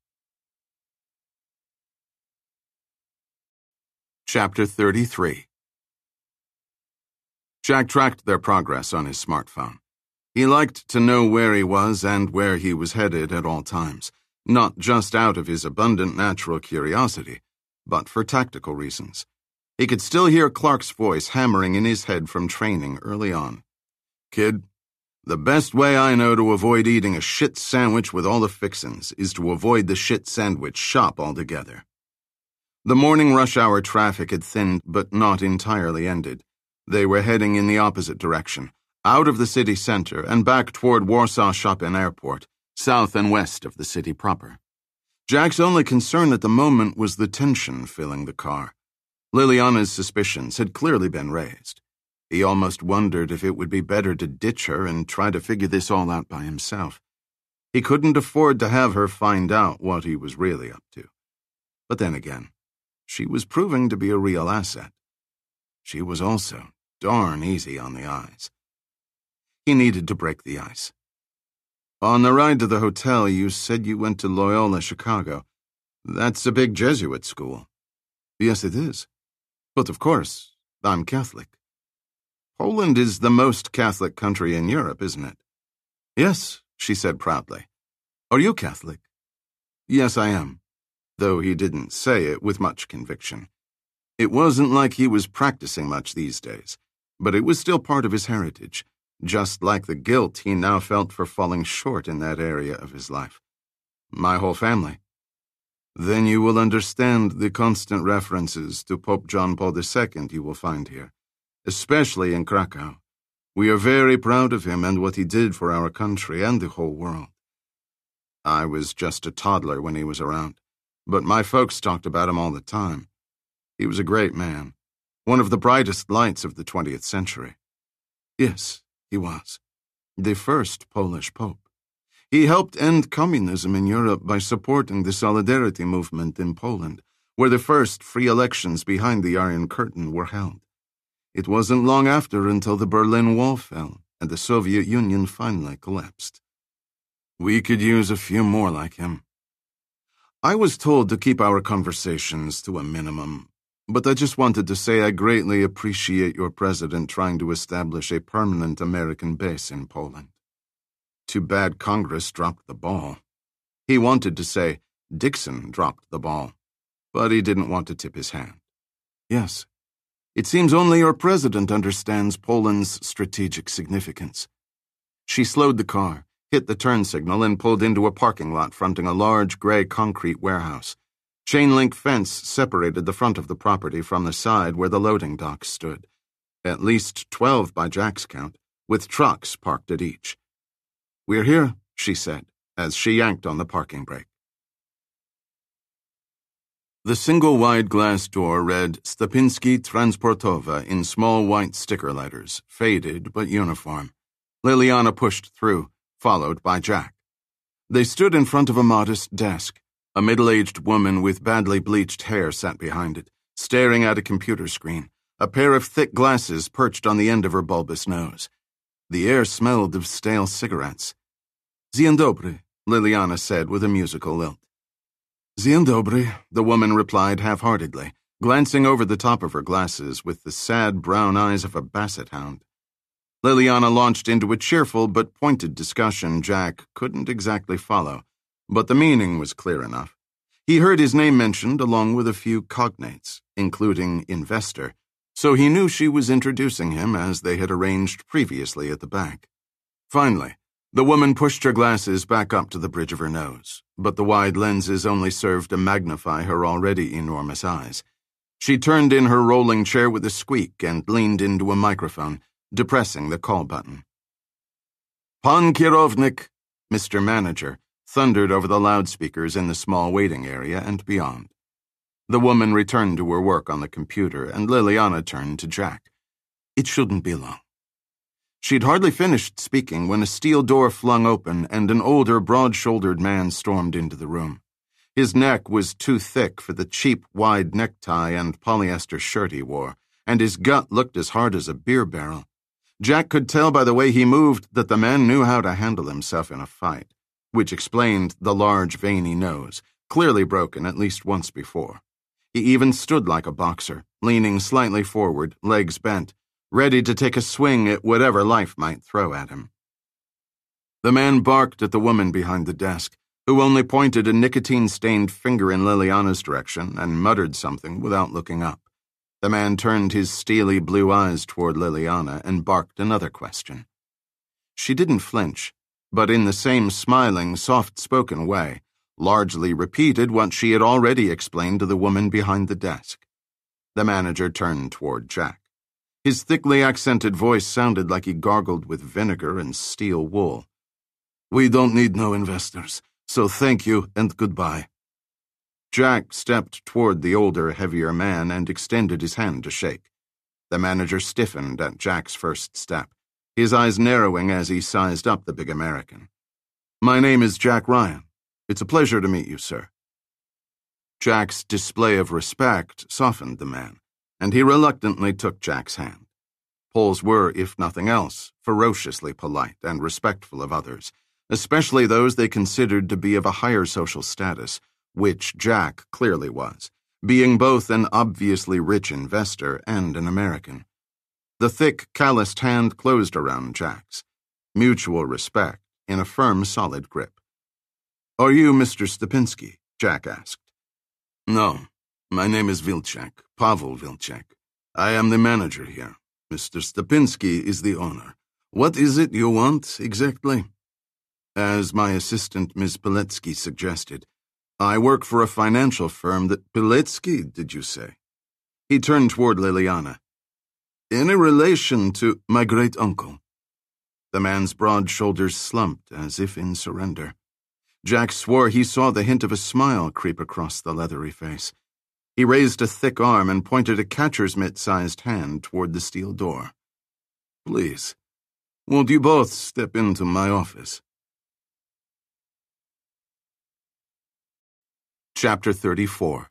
[SPEAKER 1] Chapter 33. Jack tracked their progress on his smartphone. He liked to know where he was and where he was headed at all times, not just out of his abundant natural curiosity, but for tactical reasons. He could still hear Clark's voice hammering in his head from training early on. Kid, the best way I know to avoid eating a shit sandwich with all the fixins is to avoid the shit sandwich shop altogether. The morning rush hour traffic had thinned but not entirely ended. They were heading in the opposite direction, out of the city center and back toward Warsaw Chopin Airport, south and west of the city proper. Jack's only concern at the moment was the tension filling the car. Liliana's suspicions had clearly been raised. He almost wondered if it would be better to ditch her and try to figure this all out by himself. He couldn't afford to have her find out what he was really up to. But then again, she was proving to be a real asset. She was also darn easy on the eyes. He needed to break the ice. On the ride to the hotel, you said you went to Loyola Chicago. That's a big Jesuit school. Yes, it is. But of course, I'm Catholic. Poland is the most Catholic country in Europe, isn't it? Yes, she said proudly. Are you Catholic? Yes, I am, though he didn't say it with much conviction. It wasn't like he was practicing much these days, but it was still part of his heritage, just like the guilt he now felt for falling short in that area of his life. My whole family. Then you will understand the constant references to Pope John Paul II you will find here, especially in Krakow. We are very proud of him and what he did for our country and the whole world. I was just a toddler when he was around, but my folks talked about him all the time. He was a great man, one of the brightest lights of the 20th century. Yes, he was. The first Polish pope. He helped end communism in Europe by supporting the Solidarity movement in Poland, where the first free elections behind the Iron Curtain were held. It wasn't long after until the Berlin Wall fell and the Soviet Union finally collapsed. We could use a few more like him. I was told to keep our conversations to a minimum, But I just wanted to say I greatly appreciate your president trying to establish a permanent American base in Poland. Too bad Congress dropped the ball. He wanted to say Dixon dropped the ball, but he didn't want to tip his hand. Yes, it seems only your president understands Poland's strategic significance. She slowed the car, hit the turn signal, and pulled into a parking lot fronting a large gray concrete warehouse. Chain-link fence separated the front of the property from the side where the loading docks stood. At least 12 by Jack's count, with trucks parked at each. "We're here," she said, as she yanked on the parking brake. The single wide glass door read Stepinski Transportova in small white sticker letters, faded but uniform. Liliana pushed through, followed by Jack. They stood in front of a modest desk. A middle-aged woman with badly bleached hair sat behind it, staring at a computer screen, a pair of thick glasses perched on the end of her bulbous nose. The air smelled of stale cigarettes. "Dzień dobry," Liliana said with a musical lilt. "Dzień dobry," the woman replied half-heartedly, glancing over the top of her glasses with the sad brown eyes of a basset hound. Liliana launched into a cheerful but pointed discussion Jack couldn't exactly follow, but the meaning was clear enough. He heard his name mentioned along with a few cognates, including investor, so he knew she was introducing him as they had arranged previously at the bank. Finally, the woman pushed her glasses back up to the bridge of her nose, but the wide lenses only served to magnify her already enormous eyes. She turned in her rolling chair with a squeak and leaned into a microphone, depressing the call button. "Pan Kierownik," Mr. Manager, thundered over the loudspeakers in the small waiting area and beyond. The woman returned to her work on the computer, and Liliana turned to Jack. "It shouldn't be long." She'd hardly finished speaking when a steel door flung open and an older, broad-shouldered man stormed into the room. His neck was too thick for the cheap, wide necktie and polyester shirt he wore, and his gut looked as hard as a beer barrel. Jack could tell by the way he moved that the man knew how to handle himself in a fight, which explained the large, veiny nose, clearly broken at least once before. He even stood like a boxer, leaning slightly forward, legs bent, ready to take a swing at whatever life might throw at him. The man barked at the woman behind the desk, who only pointed a nicotine-stained finger in Liliana's direction and muttered something without looking up. The man turned his steely blue eyes toward Liliana and barked another question. She didn't flinch, but in the same smiling, soft-spoken way, largely repeated what she had already explained to the woman behind the desk. The manager turned toward Jack. His thickly accented voice sounded like he gargled with vinegar and steel wool. "We don't need no investors, so thank you and goodbye." Jack stepped toward the older, heavier man and extended his hand to shake. The manager stiffened at Jack's first step, his eyes narrowing as he sized up the big American. "My name is Jack Ryan. It's a pleasure to meet you, sir." Jack's display of respect softened the man, and he reluctantly took Jack's hand. Poles were, if nothing else, ferociously polite and respectful of others, especially those they considered to be of a higher social status, which Jack clearly was, being both an obviously rich investor and an American. The thick, calloused hand closed around Jack's. Mutual respect in a firm, solid grip. "Are you Mr. Stepinski?" Jack asked. "No, my name is Vilcek, Pavel Vilcek. I am the manager here. Mr. Stepinski is the owner. What is it you want, exactly?" "As my assistant, Ms. Piletsky, suggested, I work for a financial firm that—" "Piletsky, did you say?" He turned toward Liliana. "Any relation to my great-uncle?" The man's broad shoulders slumped as if in surrender. Jack swore he saw the hint of a smile creep across the leathery face. He raised a thick arm and pointed a catcher's mitt-sized hand toward the steel door. "Please, won't you both step into my office?" Chapter 34.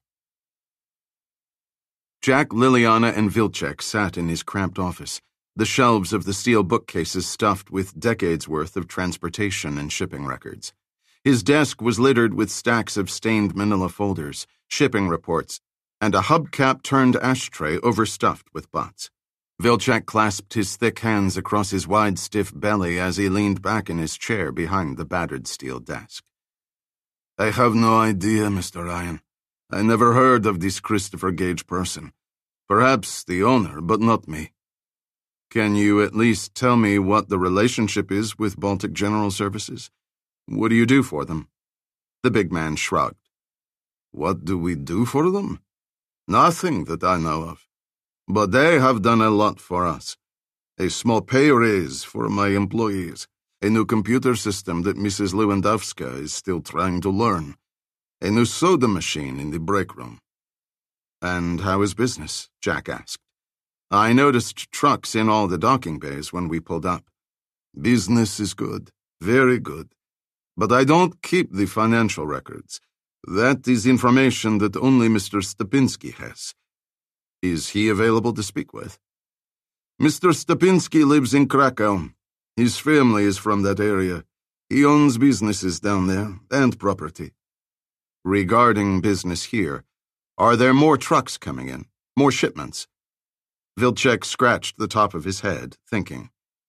[SPEAKER 1] Jack, Liliana, and Vilcek sat in his cramped office, the shelves of the steel bookcases stuffed with decades' worth of transportation and shipping records. His desk was littered with stacks of stained manila folders, shipping reports, and a hubcap-turned ashtray overstuffed with butts. Vilcek clasped his thick hands across his wide, stiff belly as he leaned back in his chair behind the battered steel desk. I have no idea, Mr. Ryan. I never heard of this Christopher Gage person. Perhaps the owner, but not me. Can you at least tell me what the relationship is with Baltic General Services? What do you do for them? The big man shrugged. What do we do for them? Nothing that I know of. But they have done a lot for us. A small pay raise for my employees. A new computer system that Mrs. Lewandowska is still trying to learn. A new soda machine in the break room. And how is business? Jack asked. I noticed trucks in all the docking bays when we pulled up. Business is good, very good. But I don't keep the financial records. That is information that only Mr. Stepinski has. Is he available to speak with? Mr. Stepinski lives in Krakow. His family is from that area. He owns businesses down there and property. Regarding business here, are there more trucks coming in? More shipments? Vilcek scratched the top of his head, thinking.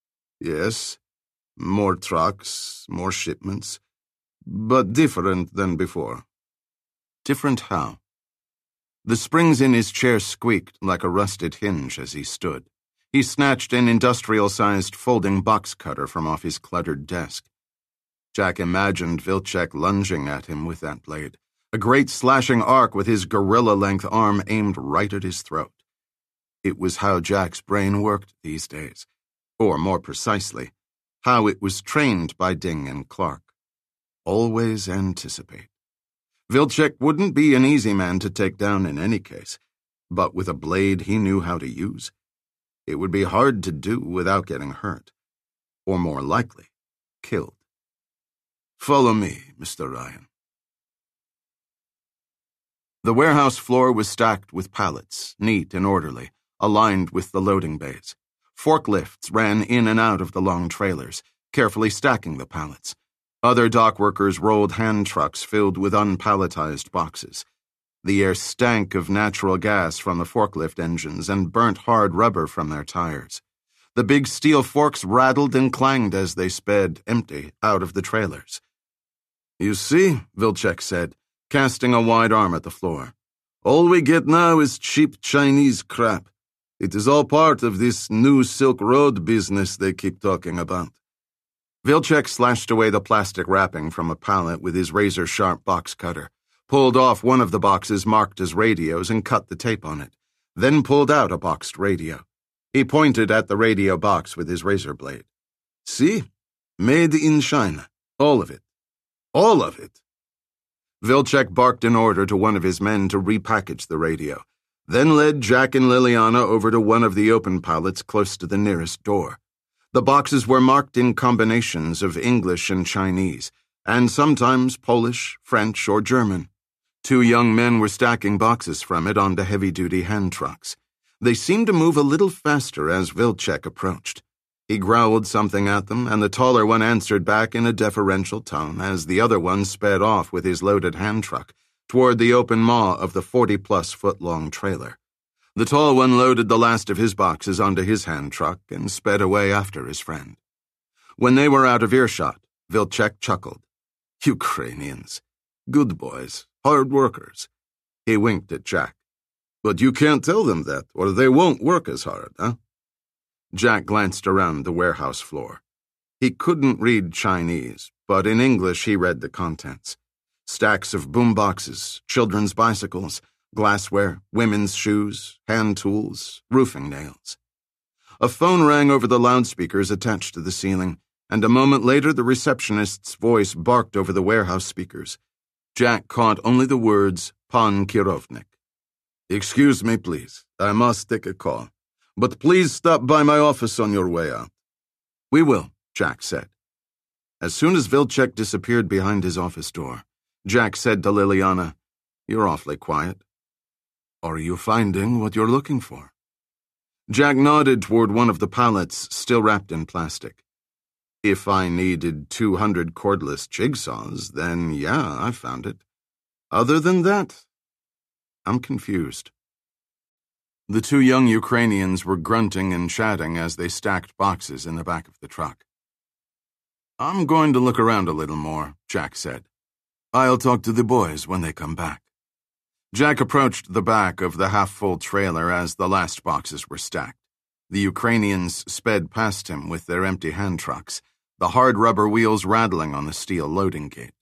[SPEAKER 1] Yes, more trucks, more shipments, but different than before. Different how? The springs in his chair squeaked like a rusted hinge as he stood. He snatched an industrial-sized folding box cutter from off his cluttered desk. Jack imagined Vilcek lunging at him with that blade, a great slashing arc with his gorilla-length arm aimed right at his throat. It was how Jack's brain worked these days, or more precisely, how it was trained by Ding and Clark. Always anticipate. Vilcek wouldn't be an easy man to take down in any case, but with a blade he knew how to use, it would be hard to do without getting hurt, or more likely, killed. Follow me, Mr. Ryan. The warehouse floor was stacked with pallets, neat and orderly, aligned with the loading bays. Forklifts ran in and out of the long trailers, carefully stacking the pallets. Other dock workers rolled hand trucks filled with unpalletized boxes. The air stank of natural gas from the forklift engines and burnt hard rubber from their tires. The big steel forks rattled and clanged as they sped, empty, out of the trailers. You see, Vilcek said, casting a wide arm at the floor. All we get now is cheap Chinese crap. It is all part of this new Silk Road business they keep talking about. Vilcek slashed away the plastic wrapping from a pallet with his razor-sharp box cutter, pulled off one of the boxes marked as radios and cut the tape on it, then pulled out a boxed radio. He pointed at the radio box with his razor blade. See? Made in China. All of it. All of it. Vilcek barked an order to one of his men to repackage the radio, then led Jack and Liliana over to one of the open pallets close to the nearest door. The boxes were marked in combinations of English and Chinese, and sometimes Polish, French, or German. Two young men were stacking boxes from it onto heavy-duty hand trucks. They seemed to move a little faster as Vilcek approached. He growled something at them, and the taller one answered back in a deferential tone as the other one sped off with his loaded hand truck toward the open maw of the 40-plus foot-long trailer. The tall one loaded the last of his boxes onto his hand truck and sped away after his friend. When they were out of earshot, Vilcek chuckled. Ukrainians. Good boys. Hard workers. He winked at Jack. But you can't tell them that, or they won't work as hard, huh? Jack glanced around the warehouse floor. He couldn't read Chinese, but in English he read the contents. Stacks of boom boxes, children's bicycles, glassware, women's shoes, hand tools, roofing nails. A phone rang over the loudspeakers attached to the ceiling, and a moment later the receptionist's voice barked over the warehouse speakers. Jack caught only the words, Pan Kirovnik. Excuse me, please. I must take a call. But please stop by my office on your way out. We will, Jack said. As soon as Vilcek disappeared behind his office door, Jack said to Liliana, You're awfully quiet. Are you finding what you're looking for? Jack nodded toward one of the pallets still wrapped in plastic. If I needed 200 cordless jigsaws, then yeah, I found it. Other than that, I'm confused." The two young Ukrainians were grunting and chatting as they stacked boxes in the back of the truck. "I'm going to look around a little more," Jack said. "I'll talk to the boys when they come back." Jack approached the back of the half-full trailer as the last boxes were stacked. The Ukrainians sped past him with their empty hand trucks, the hard rubber wheels rattling on the steel loading gate.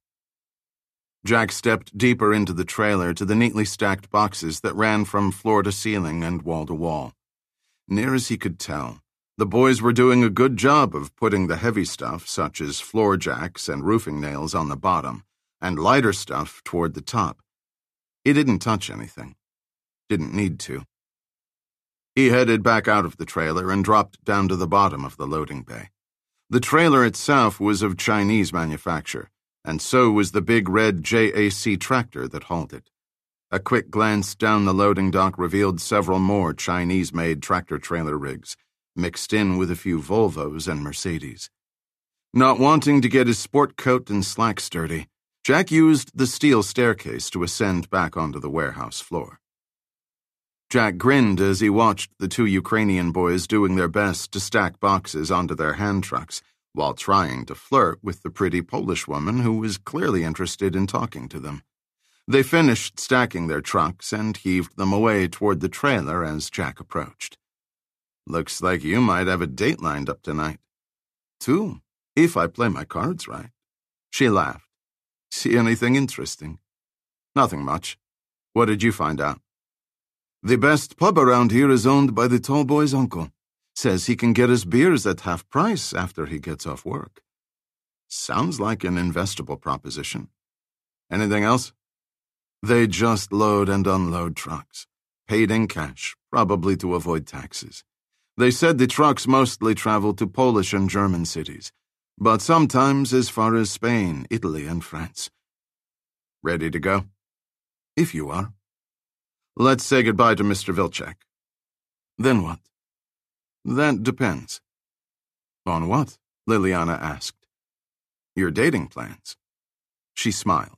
[SPEAKER 1] Jack stepped deeper into the trailer to the neatly stacked boxes that ran from floor to ceiling and wall to wall. Near as he could tell, the boys were doing a good job of putting the heavy stuff, such as floor jacks and roofing nails, on the bottom, and lighter stuff toward the top. He didn't touch anything. Didn't need to. He headed back out of the trailer and dropped down to the bottom of the loading bay. The trailer itself was of Chinese manufacture, and so was the big red JAC tractor that hauled it. A quick glance down the loading dock revealed several more Chinese-made tractor-trailer rigs, mixed in with a few Volvos and Mercedes. Not wanting to get his sport coat and slacks dirty, Jack used the steel staircase to ascend back onto the warehouse floor. Jack grinned as he watched the two Ukrainian boys doing their best to stack boxes onto their hand trucks while trying to flirt with the pretty Polish woman who was clearly interested in talking to them. They finished stacking their trucks and heaved them away toward the trailer as Jack approached. "Looks like you might have a date lined up tonight." "Two, if I play my cards right." She laughed. "See anything interesting?" "Nothing much. What did you find out?" "The best pub around here is owned by the tall boy's uncle. Says he can get us beers at half price after he gets off work." "Sounds like an investable proposition." "Anything else?" "They just load and unload trucks. Paid in cash, probably to avoid taxes. They said the trucks mostly travel to Polish and German cities, but sometimes as far as Spain, Italy, and France." "Ready to go?" "If you are." "Let's say goodbye to Mr. Vilcek." "Then what?" "That depends." "On what?" Liliana asked. "Your dating plans." She smiled.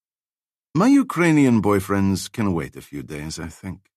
[SPEAKER 1] "My Ukrainian boyfriends can wait a few days, I think."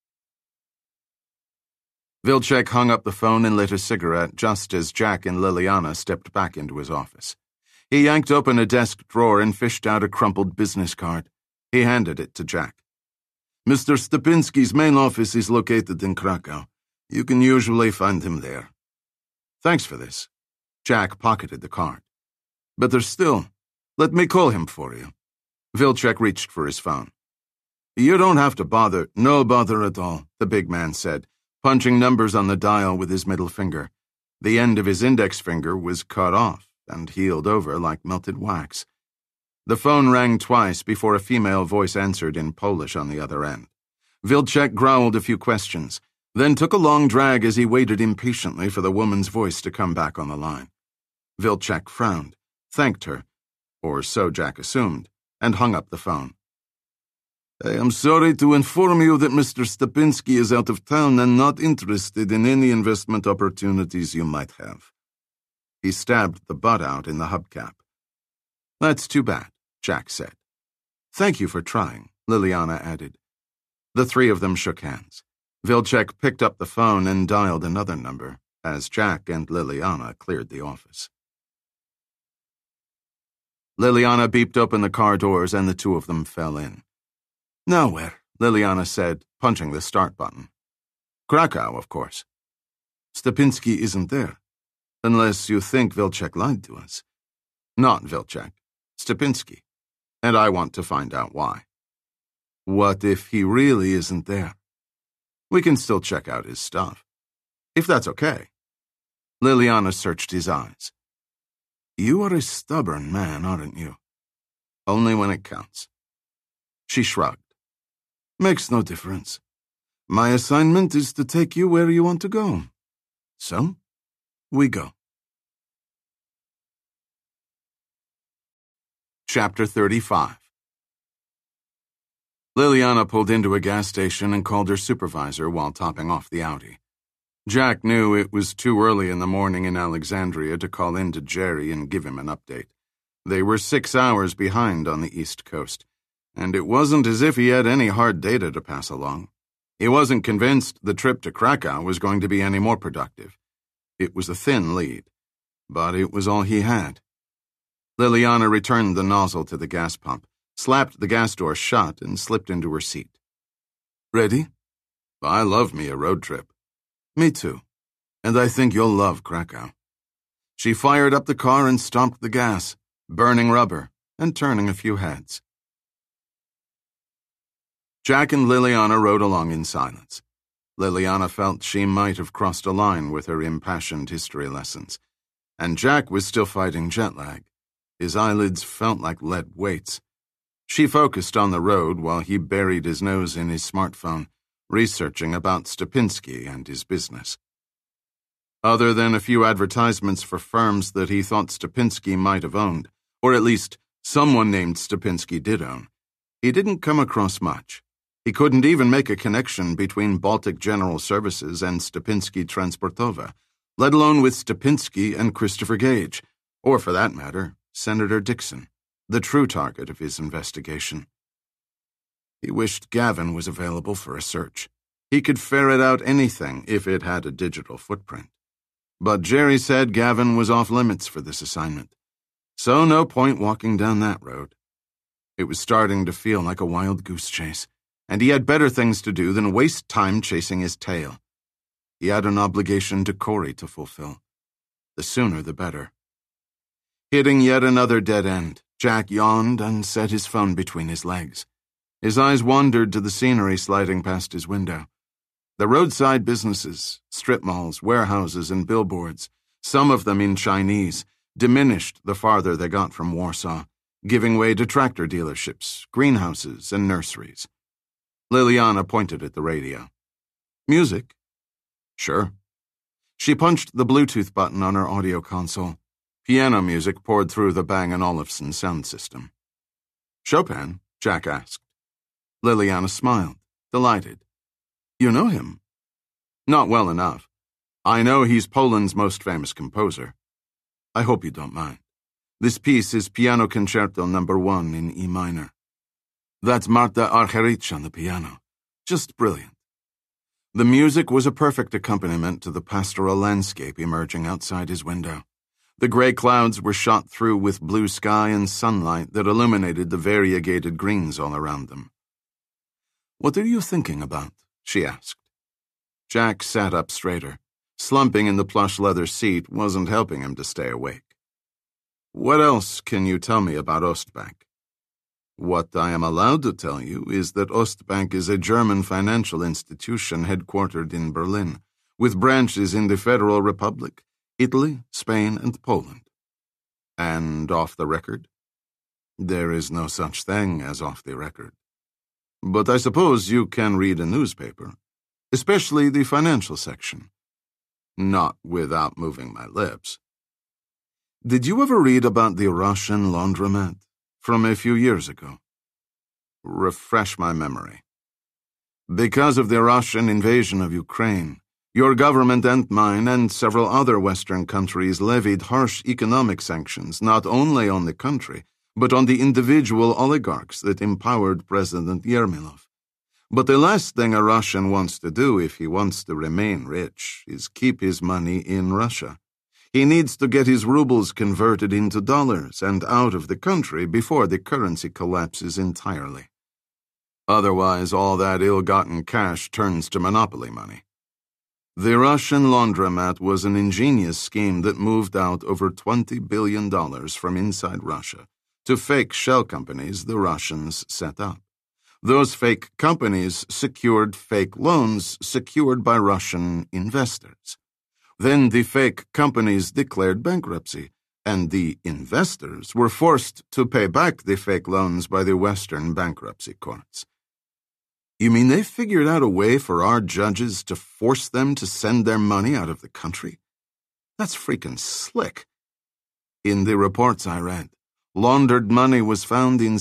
[SPEAKER 1] Vilcek hung up the phone and lit a cigarette just as Jack and Liliana stepped back into his office. He yanked open a desk drawer and fished out a crumpled business card. He handed it to Jack. "Mr. Stepinski's main office is located in Krakow. You can usually find him there." "Thanks for this." Jack pocketed the card. "Better still, let me call him for you." Vilcek reached for his phone. "You don't have to bother. No bother at all," the big man said, punching numbers on the dial with his middle finger. The end of his index finger was cut off and healed over like melted wax. The phone rang twice before a female voice answered in Polish on the other end. Vilcek growled a few questions, then took a long drag as he waited impatiently for the woman's voice to come back on the line. Vilcek frowned, thanked her, or so Jack assumed, and hung up the phone. "I am sorry to inform you that Mr. Stepinski is out of town and not interested in any investment opportunities you might have." He stabbed the butt out in the hubcap. "That's too bad," Jack said. "Thank you for trying," Liliana added. The three of them shook hands. Vilcek picked up the phone and dialed another number as Jack and Liliana cleared the office. Liliana beeped open the car doors and the two of them fell in. "Now where?" Liliana said, punching the start button. "Krakow, of course." "Stepinski isn't there, unless you think Vilcek lied to us." "Not Vilcek. Stepinski. And I want to find out why." "What if he really isn't there?" "We can still check out his stuff. If that's okay." Liliana searched his eyes. "You are a stubborn man, aren't you?" "Only when it counts." She shrugged. "Makes no difference. My assignment is to take you where you want to go. So, we go." Chapter 35. Liliana pulled into a gas station and called her supervisor while topping off the Audi. Jack knew it was too early in the morning in Alexandria to call in to Jerry and give him an update. They were 6 hours behind on the East Coast. And it wasn't as if he had any hard data to pass along. He wasn't convinced the trip to Krakow was going to be any more productive. It was a thin lead, but it was all he had. Liliana returned the nozzle to the gas pump, slapped the gas door shut, and slipped into her seat. Ready? I love me a road trip. Me too. And I think you'll love Krakow. She fired up the car and stomped the gas, burning rubber and turning a few heads. Jack and Liliana rode along in silence. Liliana felt she might have crossed a line with her impassioned history lessons, and Jack was still fighting jet lag. His eyelids felt like lead weights. She focused on the road while he buried his nose in his smartphone, researching about Stupinski and his business. Other than a few advertisements for firms that he thought Stupinski might have owned, or at least someone named Stupinski did own, he didn't come across much. He couldn't even make a connection between Baltic General Services and Stupinski Transportova, let alone with Stupinski and Christopher Gage, or for that matter, Senator Dixon, the true target of his investigation. He wished Gavin was available for a search. He could ferret out anything if it had a digital footprint. But Jerry said Gavin was off limits for this assignment, so no point walking down that road. It was starting to feel like a wild goose chase, and he had better things to do than waste time chasing his tail. He had an obligation to Corey to fulfill. The sooner the better. Hitting yet another dead end, Jack yawned and set his phone between his legs. His eyes wandered to the scenery sliding past his window. The roadside businesses, strip malls, warehouses, and billboards, some of them in Chinese, diminished the farther they got from Warsaw, giving way to tractor dealerships, greenhouses, and nurseries. Liliana pointed at the radio. Music? Sure. She punched the Bluetooth button on her audio console. Piano music poured through the Bang & Olufsen sound system. Chopin? Jack asked. Liliana smiled, delighted. You know him? Not well enough. I know he's Poland's most famous composer. I hope you don't mind. This piece is Piano Concerto No. 1 in E minor. That's Marta Argerich on the piano. Just brilliant. The music was a perfect accompaniment to the pastoral landscape emerging outside his window. The gray clouds were shot through with blue sky and sunlight that illuminated the variegated greens all around them. What are you thinking about? She asked. Jack sat up straighter. Slumping in the plush leather seat wasn't helping him to stay awake. What else can you tell me about Ostbank? What I am allowed to tell you is that Ostbank is a German financial institution headquartered in Berlin, with branches in the Federal Republic, Italy, Spain, and Poland. And off the record? There is no such thing as off the record. But I suppose you can read a newspaper, especially the financial section. Not without moving my lips. Did you ever read about the Russian laundromat from a few years ago? Refresh my memory. Because of the Russian invasion of Ukraine, your government and mine and several other Western countries levied harsh economic sanctions not only on the country, but on the individual oligarchs that empowered President Yermilov. But the last thing a Russian wants to do if he wants to remain rich is keep his money in Russia. He needs to get his rubles converted into dollars and out of the country before the currency collapses entirely. Otherwise, all that ill-gotten cash turns to monopoly money. The Russian laundromat was an ingenious scheme that moved out over $20 billion from inside Russia to fake shell companies the Russians set up. Those fake companies secured fake loans secured by Russian investors. Then the fake companies declared bankruptcy, and the investors were forced to pay back the fake loans by the Western bankruptcy courts. You mean they figured out a way for our judges to force them to send their money out of the country? That's freaking slick. In the reports I read, laundered money was found in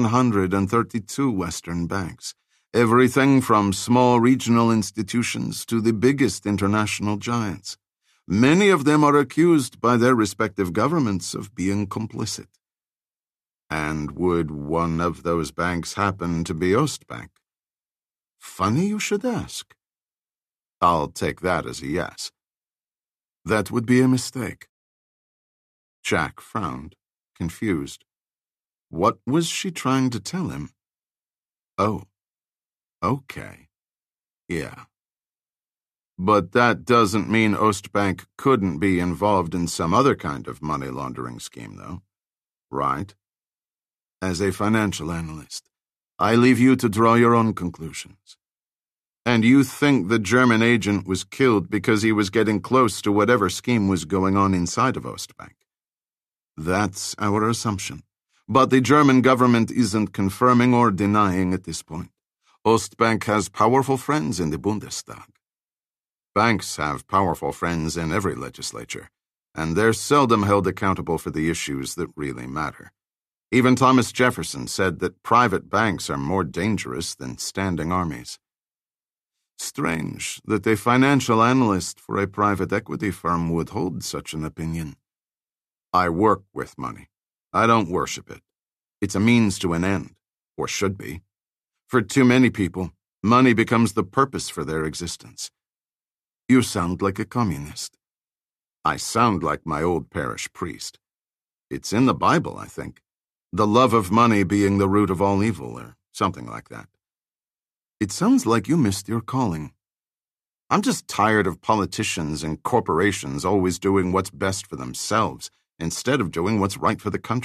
[SPEAKER 1] 732 Western banks, everything from small regional institutions to the biggest international giants. Many of them are accused by their respective governments of being complicit. And would one of those banks happen to be Ostbank? Funny you should ask. I'll take that as a yes. That would be a mistake. Jack frowned, confused. What was she trying to tell him? Oh, okay. Yeah. But that doesn't mean Ostbank couldn't be involved in some other kind of money laundering scheme, though. Right? As a financial analyst, I leave you to draw your own conclusions. And you think the German agent was killed because he was getting close to whatever scheme was going on inside of Ostbank. That's our assumption. But the German government isn't confirming or denying at this point. Ostbank has powerful friends in the Bundestag. Banks have powerful friends in every legislature, and they're seldom held accountable for the issues that really matter. Even Thomas Jefferson said that private banks are more dangerous than standing armies. Strange that a financial analyst for a private equity firm would hold such an opinion. I work with money. I don't worship it. It's a means to an end, or should be. For too many people, money becomes the purpose for their existence. You sound like a communist. I sound like my old parish priest. It's in the Bible, I think. The love of money being the root of all evil, or something like that. It sounds like you missed your calling. I'm just tired of politicians and corporations always doing what's best for themselves instead of doing what's right for the country.